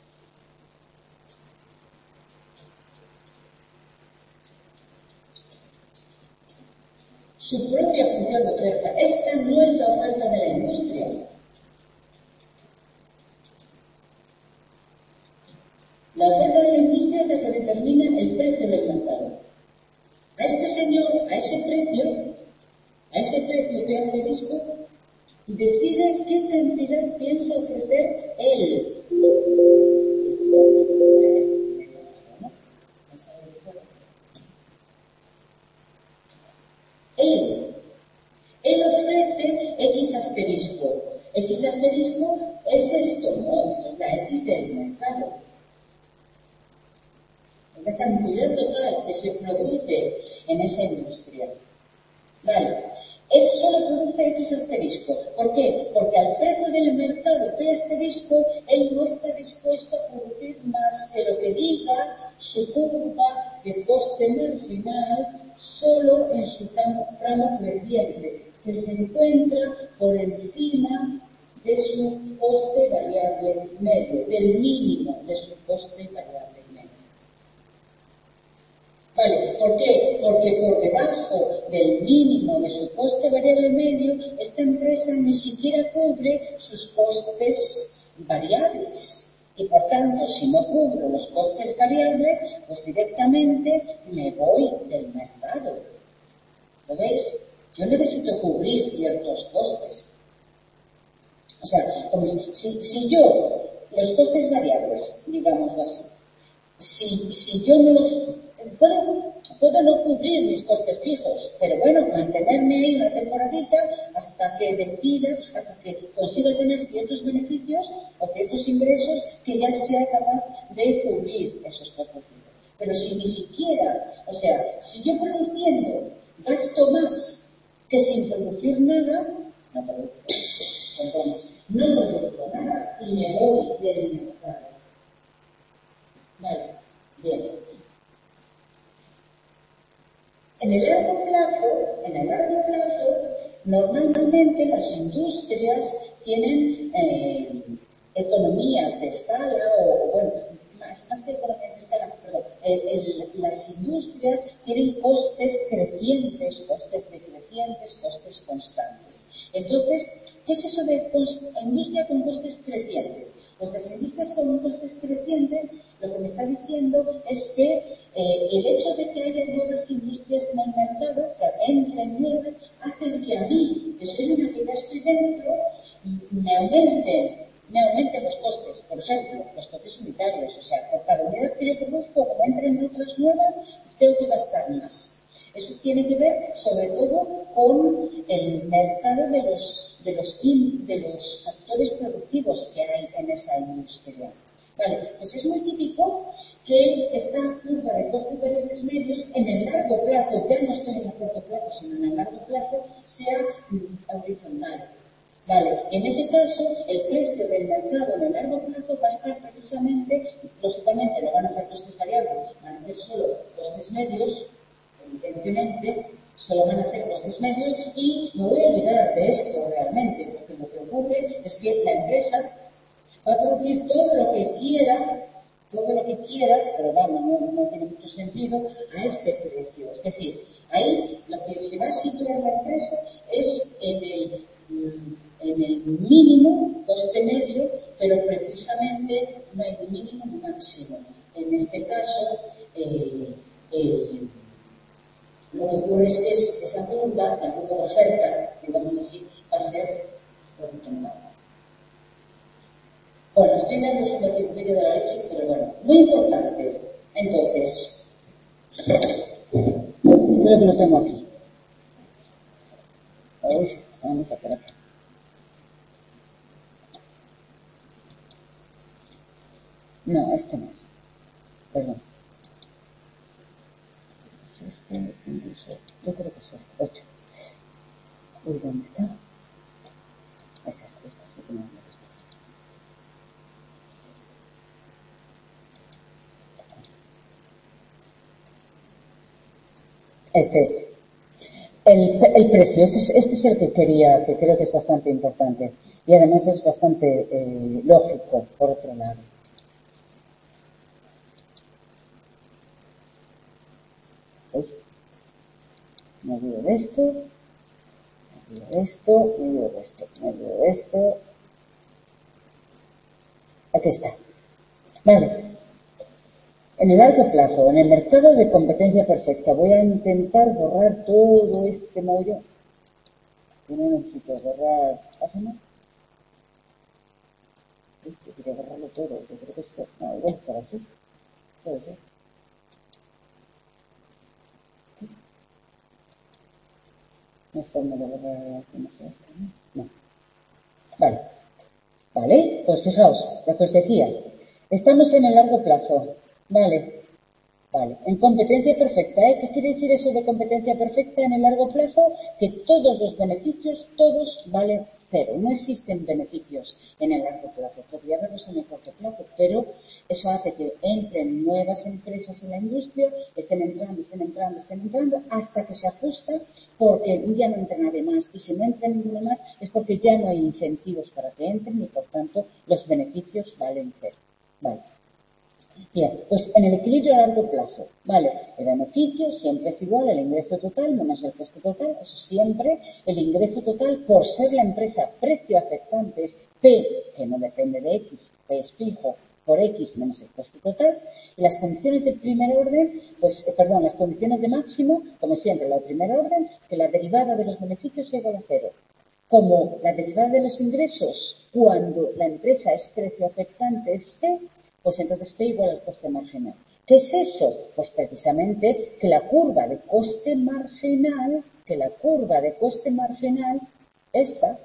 Su propia función de oferta. Esta no es la oferta de la industria. La oferta de la industria es la que determina el precio del mercado. A este señor, a ese precio que hace disco, decide qué cantidad piensa ofrecer él. Él ofrece X asterisco. X asterisco es esto, ¿no? Esto es la X del mercado. Es la cantidad total que se produce en esa industria. Vale. él solo produce X asterisco. ¿Por qué? Porque al precio del mercado P asterisco, él no está dispuesto a producir más que lo que diga su curva de coste marginal solo en su tramo creciente, que se encuentra por encima de su coste variable medio, del mínimo de su coste variable medio. Vale, ¿por qué? Porque por debajo del mínimo de su coste variable medio, esta empresa ni siquiera cubre sus costes variables. Y por tanto, si no cubro los costes variables, pues directamente me voy del mercado. ¿Lo veis? Yo necesito cubrir ciertos costes. O sea, si yo, los costes variables, digámoslo así, si yo no los... Puedo no cubrir mis costes fijos, pero bueno, mantenerme ahí una temporadita hasta que decida, hasta que consiga tener ciertos beneficios o ciertos ingresos que ya sea capaz de cubrir esos costes fijos. Pero si ni siquiera, o sea, si yo produciendo gasto más que sin producir nada, no produzco nada y me voy del mercado. Vale, bien. En el largo plazo, normalmente las industrias tienen economías de escala, o bueno, más que economías de escala, perdón, las industrias tienen costes crecientes, costes decrecientes, costes constantes. Entonces, ¿qué es eso de industria con costes crecientes? Pues las industrias con costes crecientes, lo que me está diciendo es que el hecho de que haya nuevas industrias en el mercado, que entren nuevas, hacen que a mí, que soy una que ya estoy dentro, me aumenten los costes. Por ejemplo, los costes unitarios. O sea, por cada unidad que yo produzco, como entren otras nuevas, tengo que gastar más. Eso tiene que ver, sobre todo, con el mercado de los factores productivos que hay en esa industria. Vale, pues es muy típico que esta curva de costes variables medios en el largo plazo, ya no estoy en el corto plazo, sino en el largo plazo, sea horizontal. Vale, en ese caso, el precio del mercado en el largo plazo va a estar precisamente, lógicamente no van a ser costes variables, van a ser solo costes medios, evidentemente, solo van a ser costes medios, y me voy a olvidar de esto realmente, porque lo que ocurre es que la empresa va a producir todo lo que quiera, pero vamos, no tiene mucho sentido, a este precio. Es decir, ahí lo que se va a situar la empresa es en el mínimo coste medio, pero precisamente no hay ni mínimo ni máximo. En este caso, lo que ocurre es que esa curva, la curva de oferta, digamos así, va a ser horizontal. Bueno, estoy dando un batiburrillo de la leche, pero bueno, muy importante. Entonces, creo que lo tengo aquí. Vamos a por acá. No, este no es. Perdón. Yo creo que es 8. Uy, ¿dónde está? Esta sí que no me gusta. El precio, este es el que quería, que creo que es bastante importante y además es bastante lógico, por otro lado. Uy, me olvido de esto, me olvido de esto. Aquí está. Vale. En el largo plazo, en el mercado de competencia perfecta, voy a intentar borrar todo este mollo. Yo no necesito borrar página. Yo quería borrarlo todo. Yo creo que esto... No, igual estará así. Puede ser. ¿Sí? No hay forma de borrar cómo sea esto, ¿no? No. Vale, pues fijaos, lo que os decía. Estamos en el largo plazo. Vale. Vale, en competencia perfecta, ¿eh? ¿Qué quiere decir eso de competencia perfecta en el largo plazo? Que todos los beneficios, todos valen cero. No existen beneficios en el largo plazo. Podría haberlos en el corto plazo, pero eso hace que entren nuevas empresas en la industria, estén entrando, hasta que se ajusta porque ya no entra nadie más. Y si no entra ninguno más es porque ya no hay incentivos para que entren y, por tanto, los beneficios valen cero. Vale. Bien, pues en el equilibrio a largo plazo, ¿vale? El beneficio siempre es igual al ingreso total menos el coste total, eso siempre, el ingreso total por ser la empresa precio afectante es P, que no depende de X, P es fijo, por X menos el coste total, y las condiciones de primer orden, pues, las condiciones de máximo, como siempre, la de primer orden, que la derivada de los beneficios sea igual a cero. Como la derivada de los ingresos, cuando la empresa es precio afectante, es P, pues entonces P igual al coste marginal. ¿Qué es eso? Pues precisamente que la curva de coste marginal, esta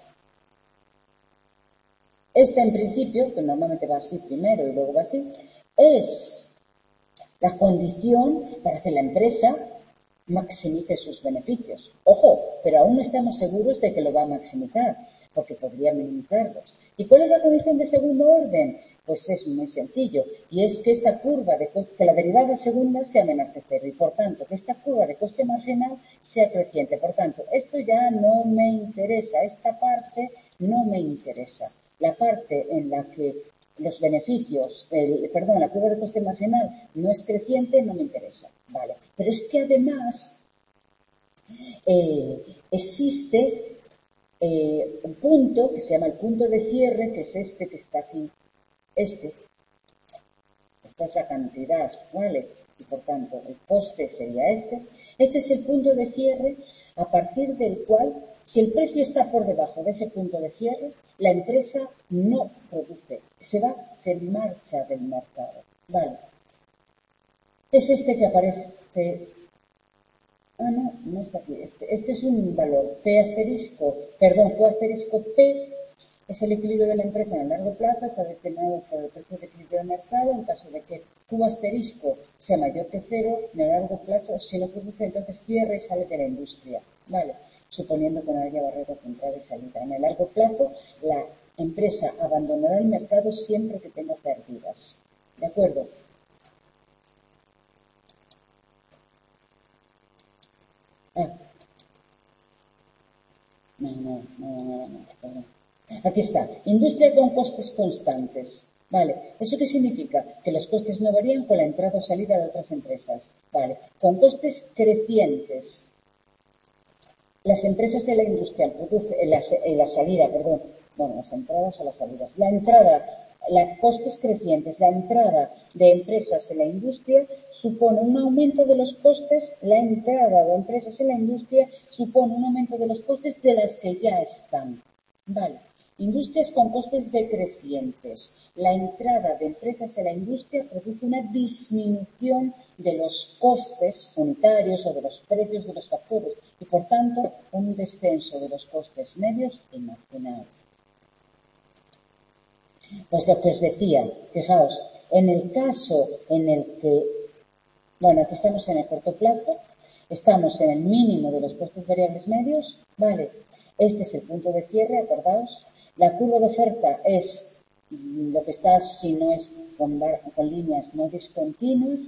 en principio, que normalmente va así primero y luego va así, es la condición para que la empresa maximice sus beneficios. Ojo, pero aún no estamos seguros de que lo va a maximizar, porque podría minimizarlos. ¿Y cuál es la condición de segundo orden? Pues es muy sencillo, y es que esta curva que la derivada segunda sea menor que cero, y por tanto que esta curva de coste marginal sea creciente. Por tanto, esto ya no me interesa, esta parte no me interesa. La parte en la que los beneficios, la curva de coste marginal no es creciente, no me interesa. Vale. Pero es que además existe un punto que se llama el punto de cierre, que es este que está aquí. Esta es la cantidad, ¿vale? Y por tanto, el coste sería este. Este es el punto de cierre a partir del cual, si el precio está por debajo de ese punto de cierre, la empresa no produce, se marcha del mercado, ¿vale? Es este que aparece. No está aquí. Este es un valor. Q asterisco P es el equilibrio de la empresa en el largo plazo, está determinado por el precio de equilibrio del mercado. En caso de que Q asterisco sea mayor que cero, en el largo plazo, si no produce, entonces cierra y sale de la industria, ¿vale? Suponiendo que no haya barreras de entrada y salida. En el largo plazo, la empresa abandonará el mercado siempre que tenga pérdidas. ¿De acuerdo? Perdón. Aquí está. Industria con costes constantes. Vale. ¿Eso qué significa? Que los costes no varían con la entrada o salida de otras empresas. Vale. Con costes crecientes. Las empresas de la industria producen las entradas o las salidas. Costes crecientes. La entrada de empresas en la industria supone un aumento de los costes. La entrada de empresas en la industria supone un aumento de los costes de las que ya están. Vale. Industrias con costes decrecientes. La entrada de empresas en la industria produce una disminución de los costes unitarios o de los precios de los factores y, por tanto, un descenso de los costes medios y marginales. Pues lo que os decía, fijaos, en el caso en el que, aquí estamos en el corto plazo, estamos en el mínimo de los costes variables medios, ¿vale? Este es el punto de cierre, acordaos. La curva de oferta es lo que está si no es con líneas no discontinuas.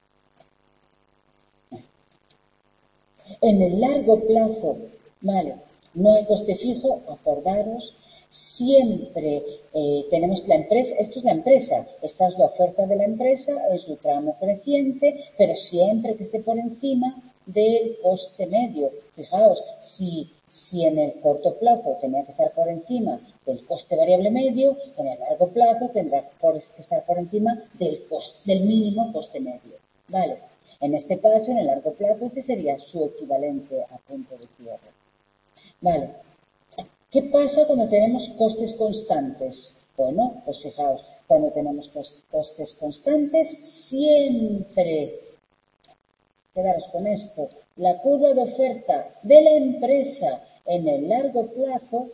En el largo plazo, ¿vale? No hay coste fijo, acordaros. Siempre tenemos la empresa, esto es la empresa, esta es la oferta de la empresa en su tramo creciente, pero siempre que esté por encima del coste medio. Fijaos, si en el corto plazo tenía que estar por encima del coste variable medio, en el largo plazo tendrá que estar por encima del mínimo coste medio. ¿Vale? En este caso, en el largo plazo, ese sería su equivalente a punto de cierre. ¿Vale? ¿Qué pasa cuando tenemos costes constantes? Bueno, pues fijaos, cuando tenemos costes constantes, siempre, quedaros con esto, la curva de oferta de la empresa en el largo plazo,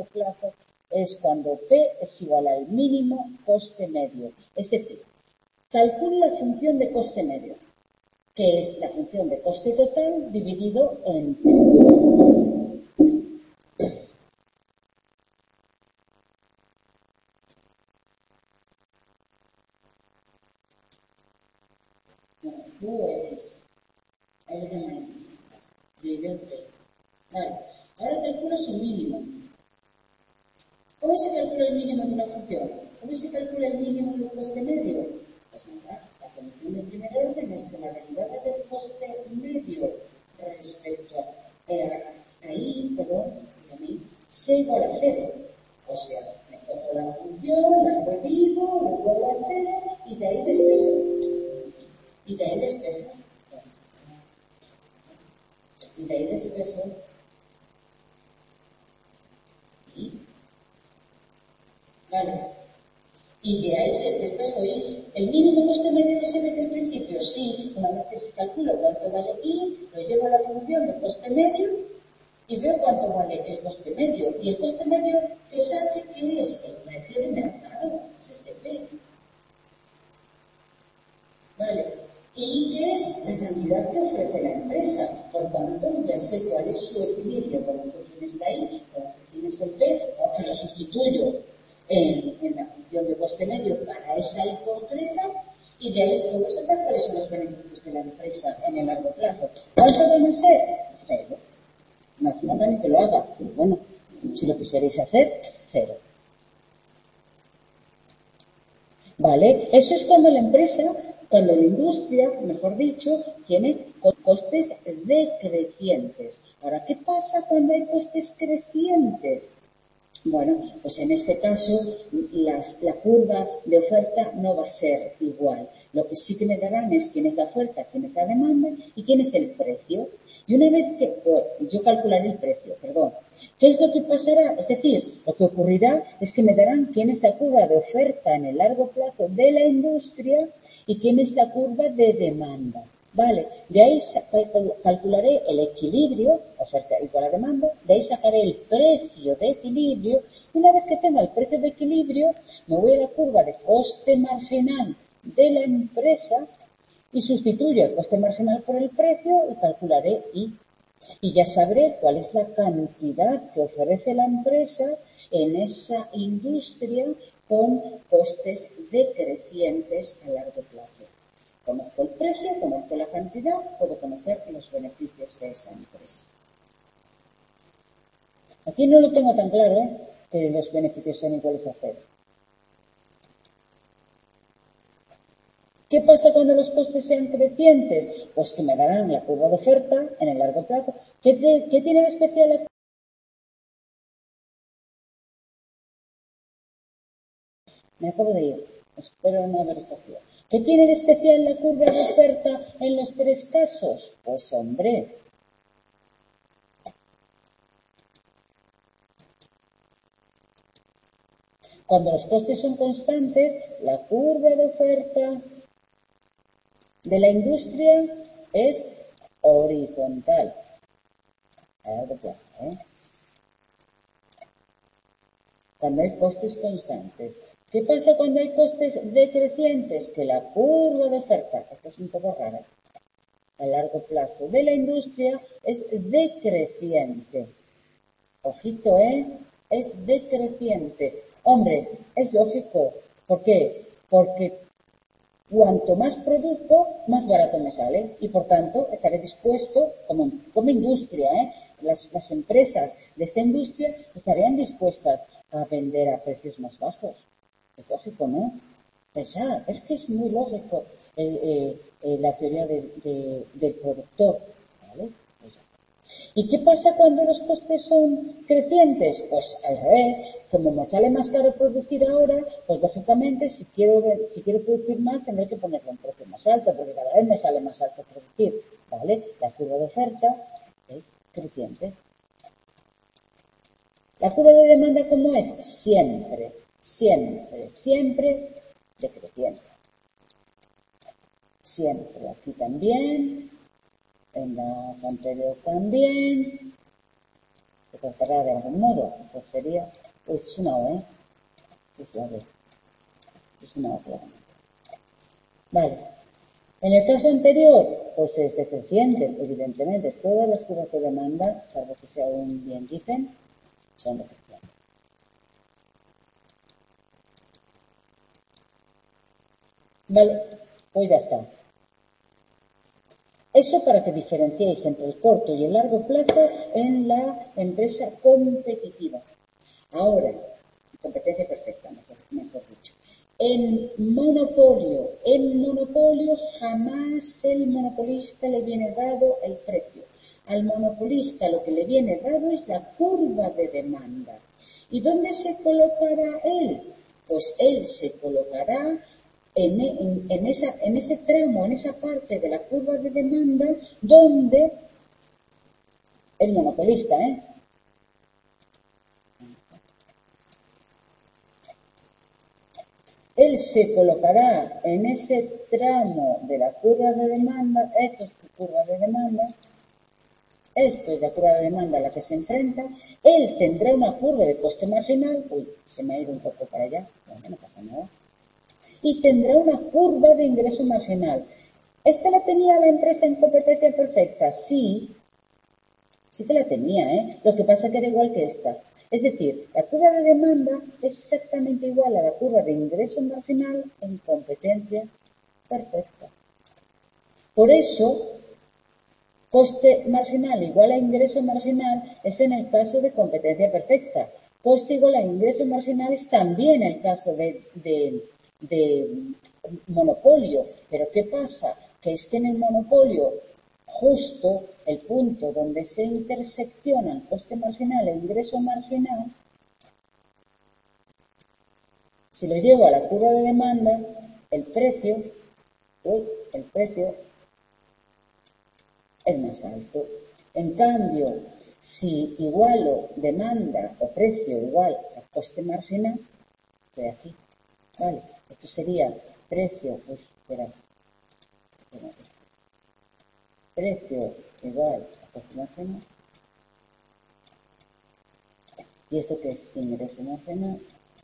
es cuando P es igual al mínimo coste medio. Es decir, calcule la función de coste medio, que es la función de coste total dividido entre Q es el que dividido entre. Vale, ahora calculo su mínimo. ¿Cómo se calcula el mínimo de una función? ¿Cómo se calcula el mínimo de un coste medio? Pues nada, la condición de primer orden es que la derivada del coste medio respecto a I, sea igual a cero. O sea, me cojo la función, la divido, la vuelvo a cero y de ahí despejo. Y de ahí despejo. Y de ahí despejo. Y vale. Y de ahí se despejo Y. ¿El mínimo coste medio lo sé desde el principio? Sí. Una vez que se calcula cuánto vale I, lo llevo a la función de coste medio y veo cuánto vale el coste medio. Y el coste medio que saque, ¿qué es? El precio de mercado. Es este P. Vale. Y ¿qué es? La cantidad que ofrece la empresa. Por tanto, ya sé cuál es su equilibrio. Con la función está ahí, con la función es el P, o que lo sustituyo en la función de coste medio para esa I concreta, y de ahí puedo sacar cuáles son los beneficios de la empresa en el largo plazo. ¿Cuánto van a ser? Cero. No hace nada ni que lo haga, pero bueno, si lo quisierais hacer, cero. ¿Vale? Eso es cuando la empresa, cuando la industria, mejor dicho, tiene costes decrecientes. Ahora, ¿qué pasa cuando hay costes crecientes? Bueno, pues en este caso la curva de oferta no va a ser igual. Lo que sí que me darán es quién es la oferta, quién es la demanda y quién es el precio. Y una vez que yo calcularé el precio, ¿qué es lo que pasará? Es decir, lo que ocurrirá es que me darán quién es la curva de oferta en el largo plazo de la industria y quién es la curva de demanda. Vale, de ahí calcularé el equilibrio, oferta igual a demanda, de ahí sacaré el precio de equilibrio. Una vez que tenga el precio de equilibrio, me voy a la curva de coste marginal de la empresa y sustituyo el coste marginal por el precio y calcularé I. Y ya sabré cuál es la cantidad que ofrece la empresa en esa industria con costes decrecientes a largo plazo. Conozco el precio, conozco la cantidad, puedo conocer los beneficios de esa empresa. Aquí no lo tengo tan claro, que los beneficios sean iguales a cero. ¿Qué pasa cuando los costes sean crecientes? Pues que me darán la curva de oferta en el largo plazo. ¿Qué tiene de especial? Me acabo de ir. Espero no haber fastidiado. ¿Qué tiene de especial la curva de oferta en los tres casos? Pues hombre, cuando los costes son constantes, la curva de oferta de la industria es horizontal. A largo plazo, Cuando hay costes constantes. ¿Qué pasa cuando hay costes decrecientes? Que la curva de oferta, esto es un poco raro, a largo plazo de la industria es decreciente. Ojito, es decreciente. Hombre, es lógico. ¿Por qué? Porque cuanto más producto, más barato me sale. Y por tanto, estaré dispuesto, como industria, las empresas de esta industria estarían dispuestas a vender a precios más bajos. Es lógico, ¿no? Pensad, es que es muy lógico la teoría del productor. ¿Vale? Pues ya está. ¿Y qué pasa cuando los costes son crecientes? Pues al revés, como me sale más caro producir ahora, pues lógicamente si quiero producir más tendré que ponerle un precio más alto, porque cada vez me sale más alto producir, ¿vale? La curva de oferta es creciente. La curva de demanda, ¿cómo es? Siempre decreciente. Siempre, aquí también, en la anterior también. Se tratará de algún modo, pues sería, es una O, es una O claramente. Vale. En el caso anterior, pues es decreciente, evidentemente. Todas las curvas de demanda, salvo que sea un bien dicen, son decrecientes. Vale, pues ya está. Eso para que diferenciéis entre el corto y el largo plazo en la empresa competitiva. Ahora, competencia perfecta, mejor dicho. En monopolio jamás el monopolista le viene dado el precio. Al monopolista lo que le viene dado es la curva de demanda. ¿Y dónde se colocará él? Pues él se colocará en ese tramo, en esa parte de la curva de demanda donde el monopolista, él se colocará en ese tramo de la curva de demanda, esto es la curva de demanda, esto es la curva de demanda a la que se enfrenta, él tendrá una curva de coste marginal, uy, se me ha ido un poco para allá, bueno, no pasa nada, y tendrá una curva de ingreso marginal. ¿Esta la tenía la empresa en competencia perfecta? Sí que la tenía, Lo que pasa es que era igual que esta. Es decir, la curva de demanda es exactamente igual a la curva de ingreso marginal en competencia perfecta. Por eso, coste marginal igual a ingreso marginal es en el caso de competencia perfecta. Coste igual a ingreso marginal es también el caso de monopolio. Pero ¿qué pasa? Que es que en el monopolio, justo el punto donde se interseccionan coste marginal e ingreso marginal, si lo llevo a la curva de demanda, el precio es más alto. En cambio, si igualo demanda o precio igual a coste marginal, estoy aquí, ¿vale? Esto sería precio, precio igual a coste marginal. ¿Y esto qué es? Ingreso marginal.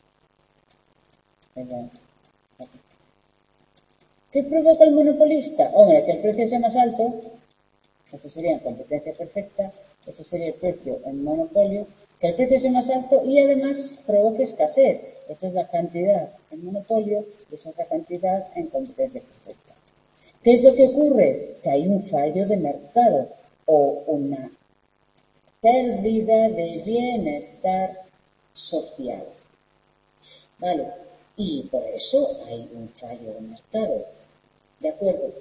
¿Qué provoca el monopolista? Hombre, que el precio sea más alto. Esto sería en competencia perfecta. Eso sería el precio en monopolio. Que el precio sea más alto y además provoque escasez. Esta es la cantidad en monopolio y esa es la cantidad en competencia perfecta. ¿Qué es lo que ocurre? Que hay un fallo de mercado o una pérdida de bienestar social. ¿Vale? Y por eso hay un fallo de mercado. ¿De acuerdo?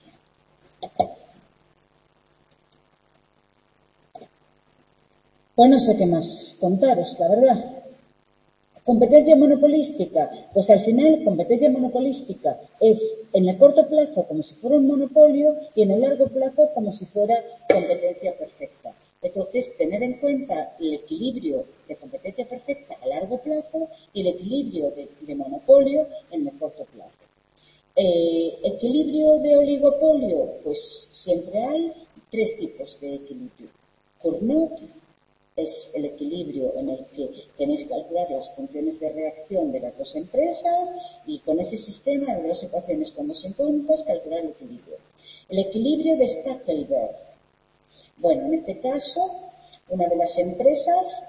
Pues no sé qué más contaros, la verdad. Competencia monopolística. Pues al final, competencia monopolística es en el corto plazo como si fuera un monopolio y en el largo plazo como si fuera competencia perfecta. Entonces, tener en cuenta el equilibrio de competencia perfecta a largo plazo y el equilibrio de monopolio en el corto plazo. Equilibrio de oligopolio, pues siempre hay tres tipos de equilibrio. Cournot es el equilibrio en el que tenéis que calcular las funciones de reacción de las dos empresas y con ese sistema de dos ecuaciones con dos incógnitas calcular el equilibrio. El equilibrio de Stackelberg. Bueno, en este caso, una de las empresas,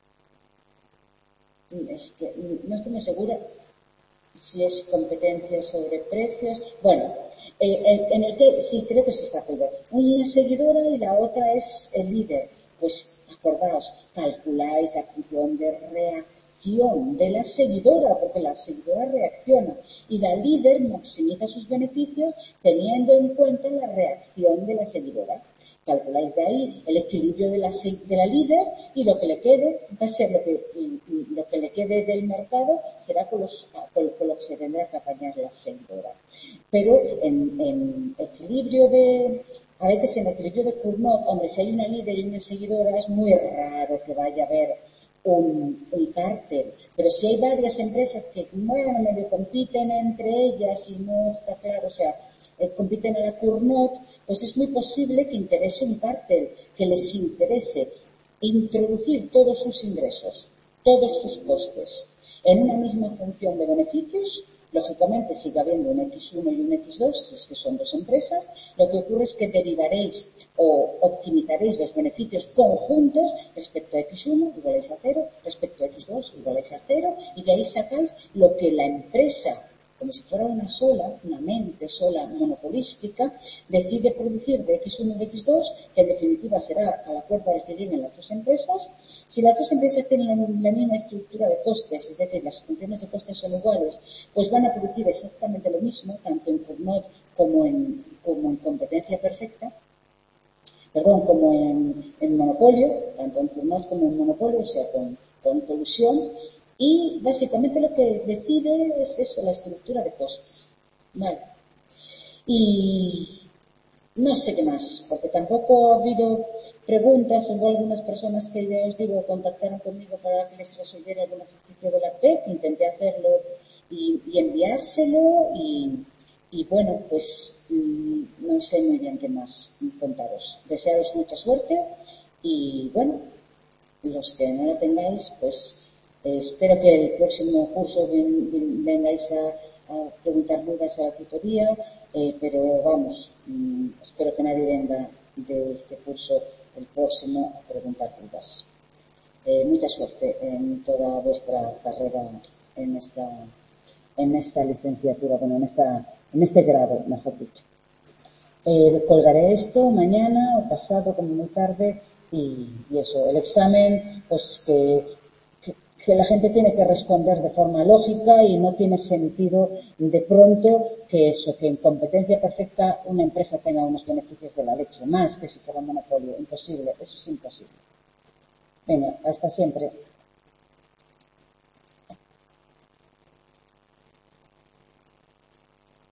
es que no estoy muy segura si es competencia sobre precios. Bueno, en el que sí, creo que sí está Stackelberg. Una seguidora y la otra es el líder. Pues acordaos, calculáis la función de reacción de la seguidora, porque la seguidora reacciona y la líder maximiza sus beneficios teniendo en cuenta la reacción de la seguidora. Calculáis de ahí el equilibrio de la líder y lo que le quede va a ser lo que le quede del mercado será con lo que se tendrá que apañar la seguidora. Pero en equilibrio a veces en equilibrio de Cournot, hombre, si hay una líder y una seguidora es muy raro que vaya a haber un cártel, pero si hay varias empresas que medio compiten entre ellas y no está claro, o sea, compiten a la Cournot, pues es muy posible que interese un cártel, que les interese introducir todos sus ingresos, todos sus costes en una misma función de beneficios Lógicamente sigue habiendo un X1 y un X2, si es que son dos empresas. Lo que ocurre es que derivaréis o optimizaréis los beneficios conjuntos respecto a X1 igualéis a 0, respecto a X2 igualéis a 0, y de ahí sacáis lo que la empresa, como si fuera una mente sola, monopolística, decide producir de X1 y de X2, que en definitiva será al acuerdo al que lleguen las dos empresas. Si las dos empresas tienen la misma estructura de costes, es decir, las funciones de costes son iguales, pues van a producir exactamente lo mismo, tanto en Cournot como en competencia perfecta, como en monopolio, tanto en Cournot como en monopolio, o sea, con colusión. Y básicamente lo que decide es eso, la estructura de costes. Vale. Y no sé qué más, porque tampoco ha habido preguntas. Hubo algunas personas que, ya os digo, contactaron conmigo para que les resolviera algún ejercicio del ARPEC. Intenté hacerlo y enviárselo y bueno, pues no sé muy bien qué más contaros. Desearos mucha suerte y bueno, los que no lo tengáis, pues espero que el próximo curso vengáis a preguntar dudas a la tutoría, pero vamos, espero que nadie venga de este curso el próximo a preguntar dudas. Mucha suerte en toda vuestra carrera en esta licenciatura, bueno, en este grado, mejor dicho. Colgaré esto mañana o pasado como muy tarde y eso, el examen, pues que la gente tiene que responder de forma lógica y no tiene sentido de pronto que en competencia perfecta una empresa tenga unos beneficios de la leche, más que si fuera un monopolio. Imposible, eso es imposible. Venga, hasta siempre.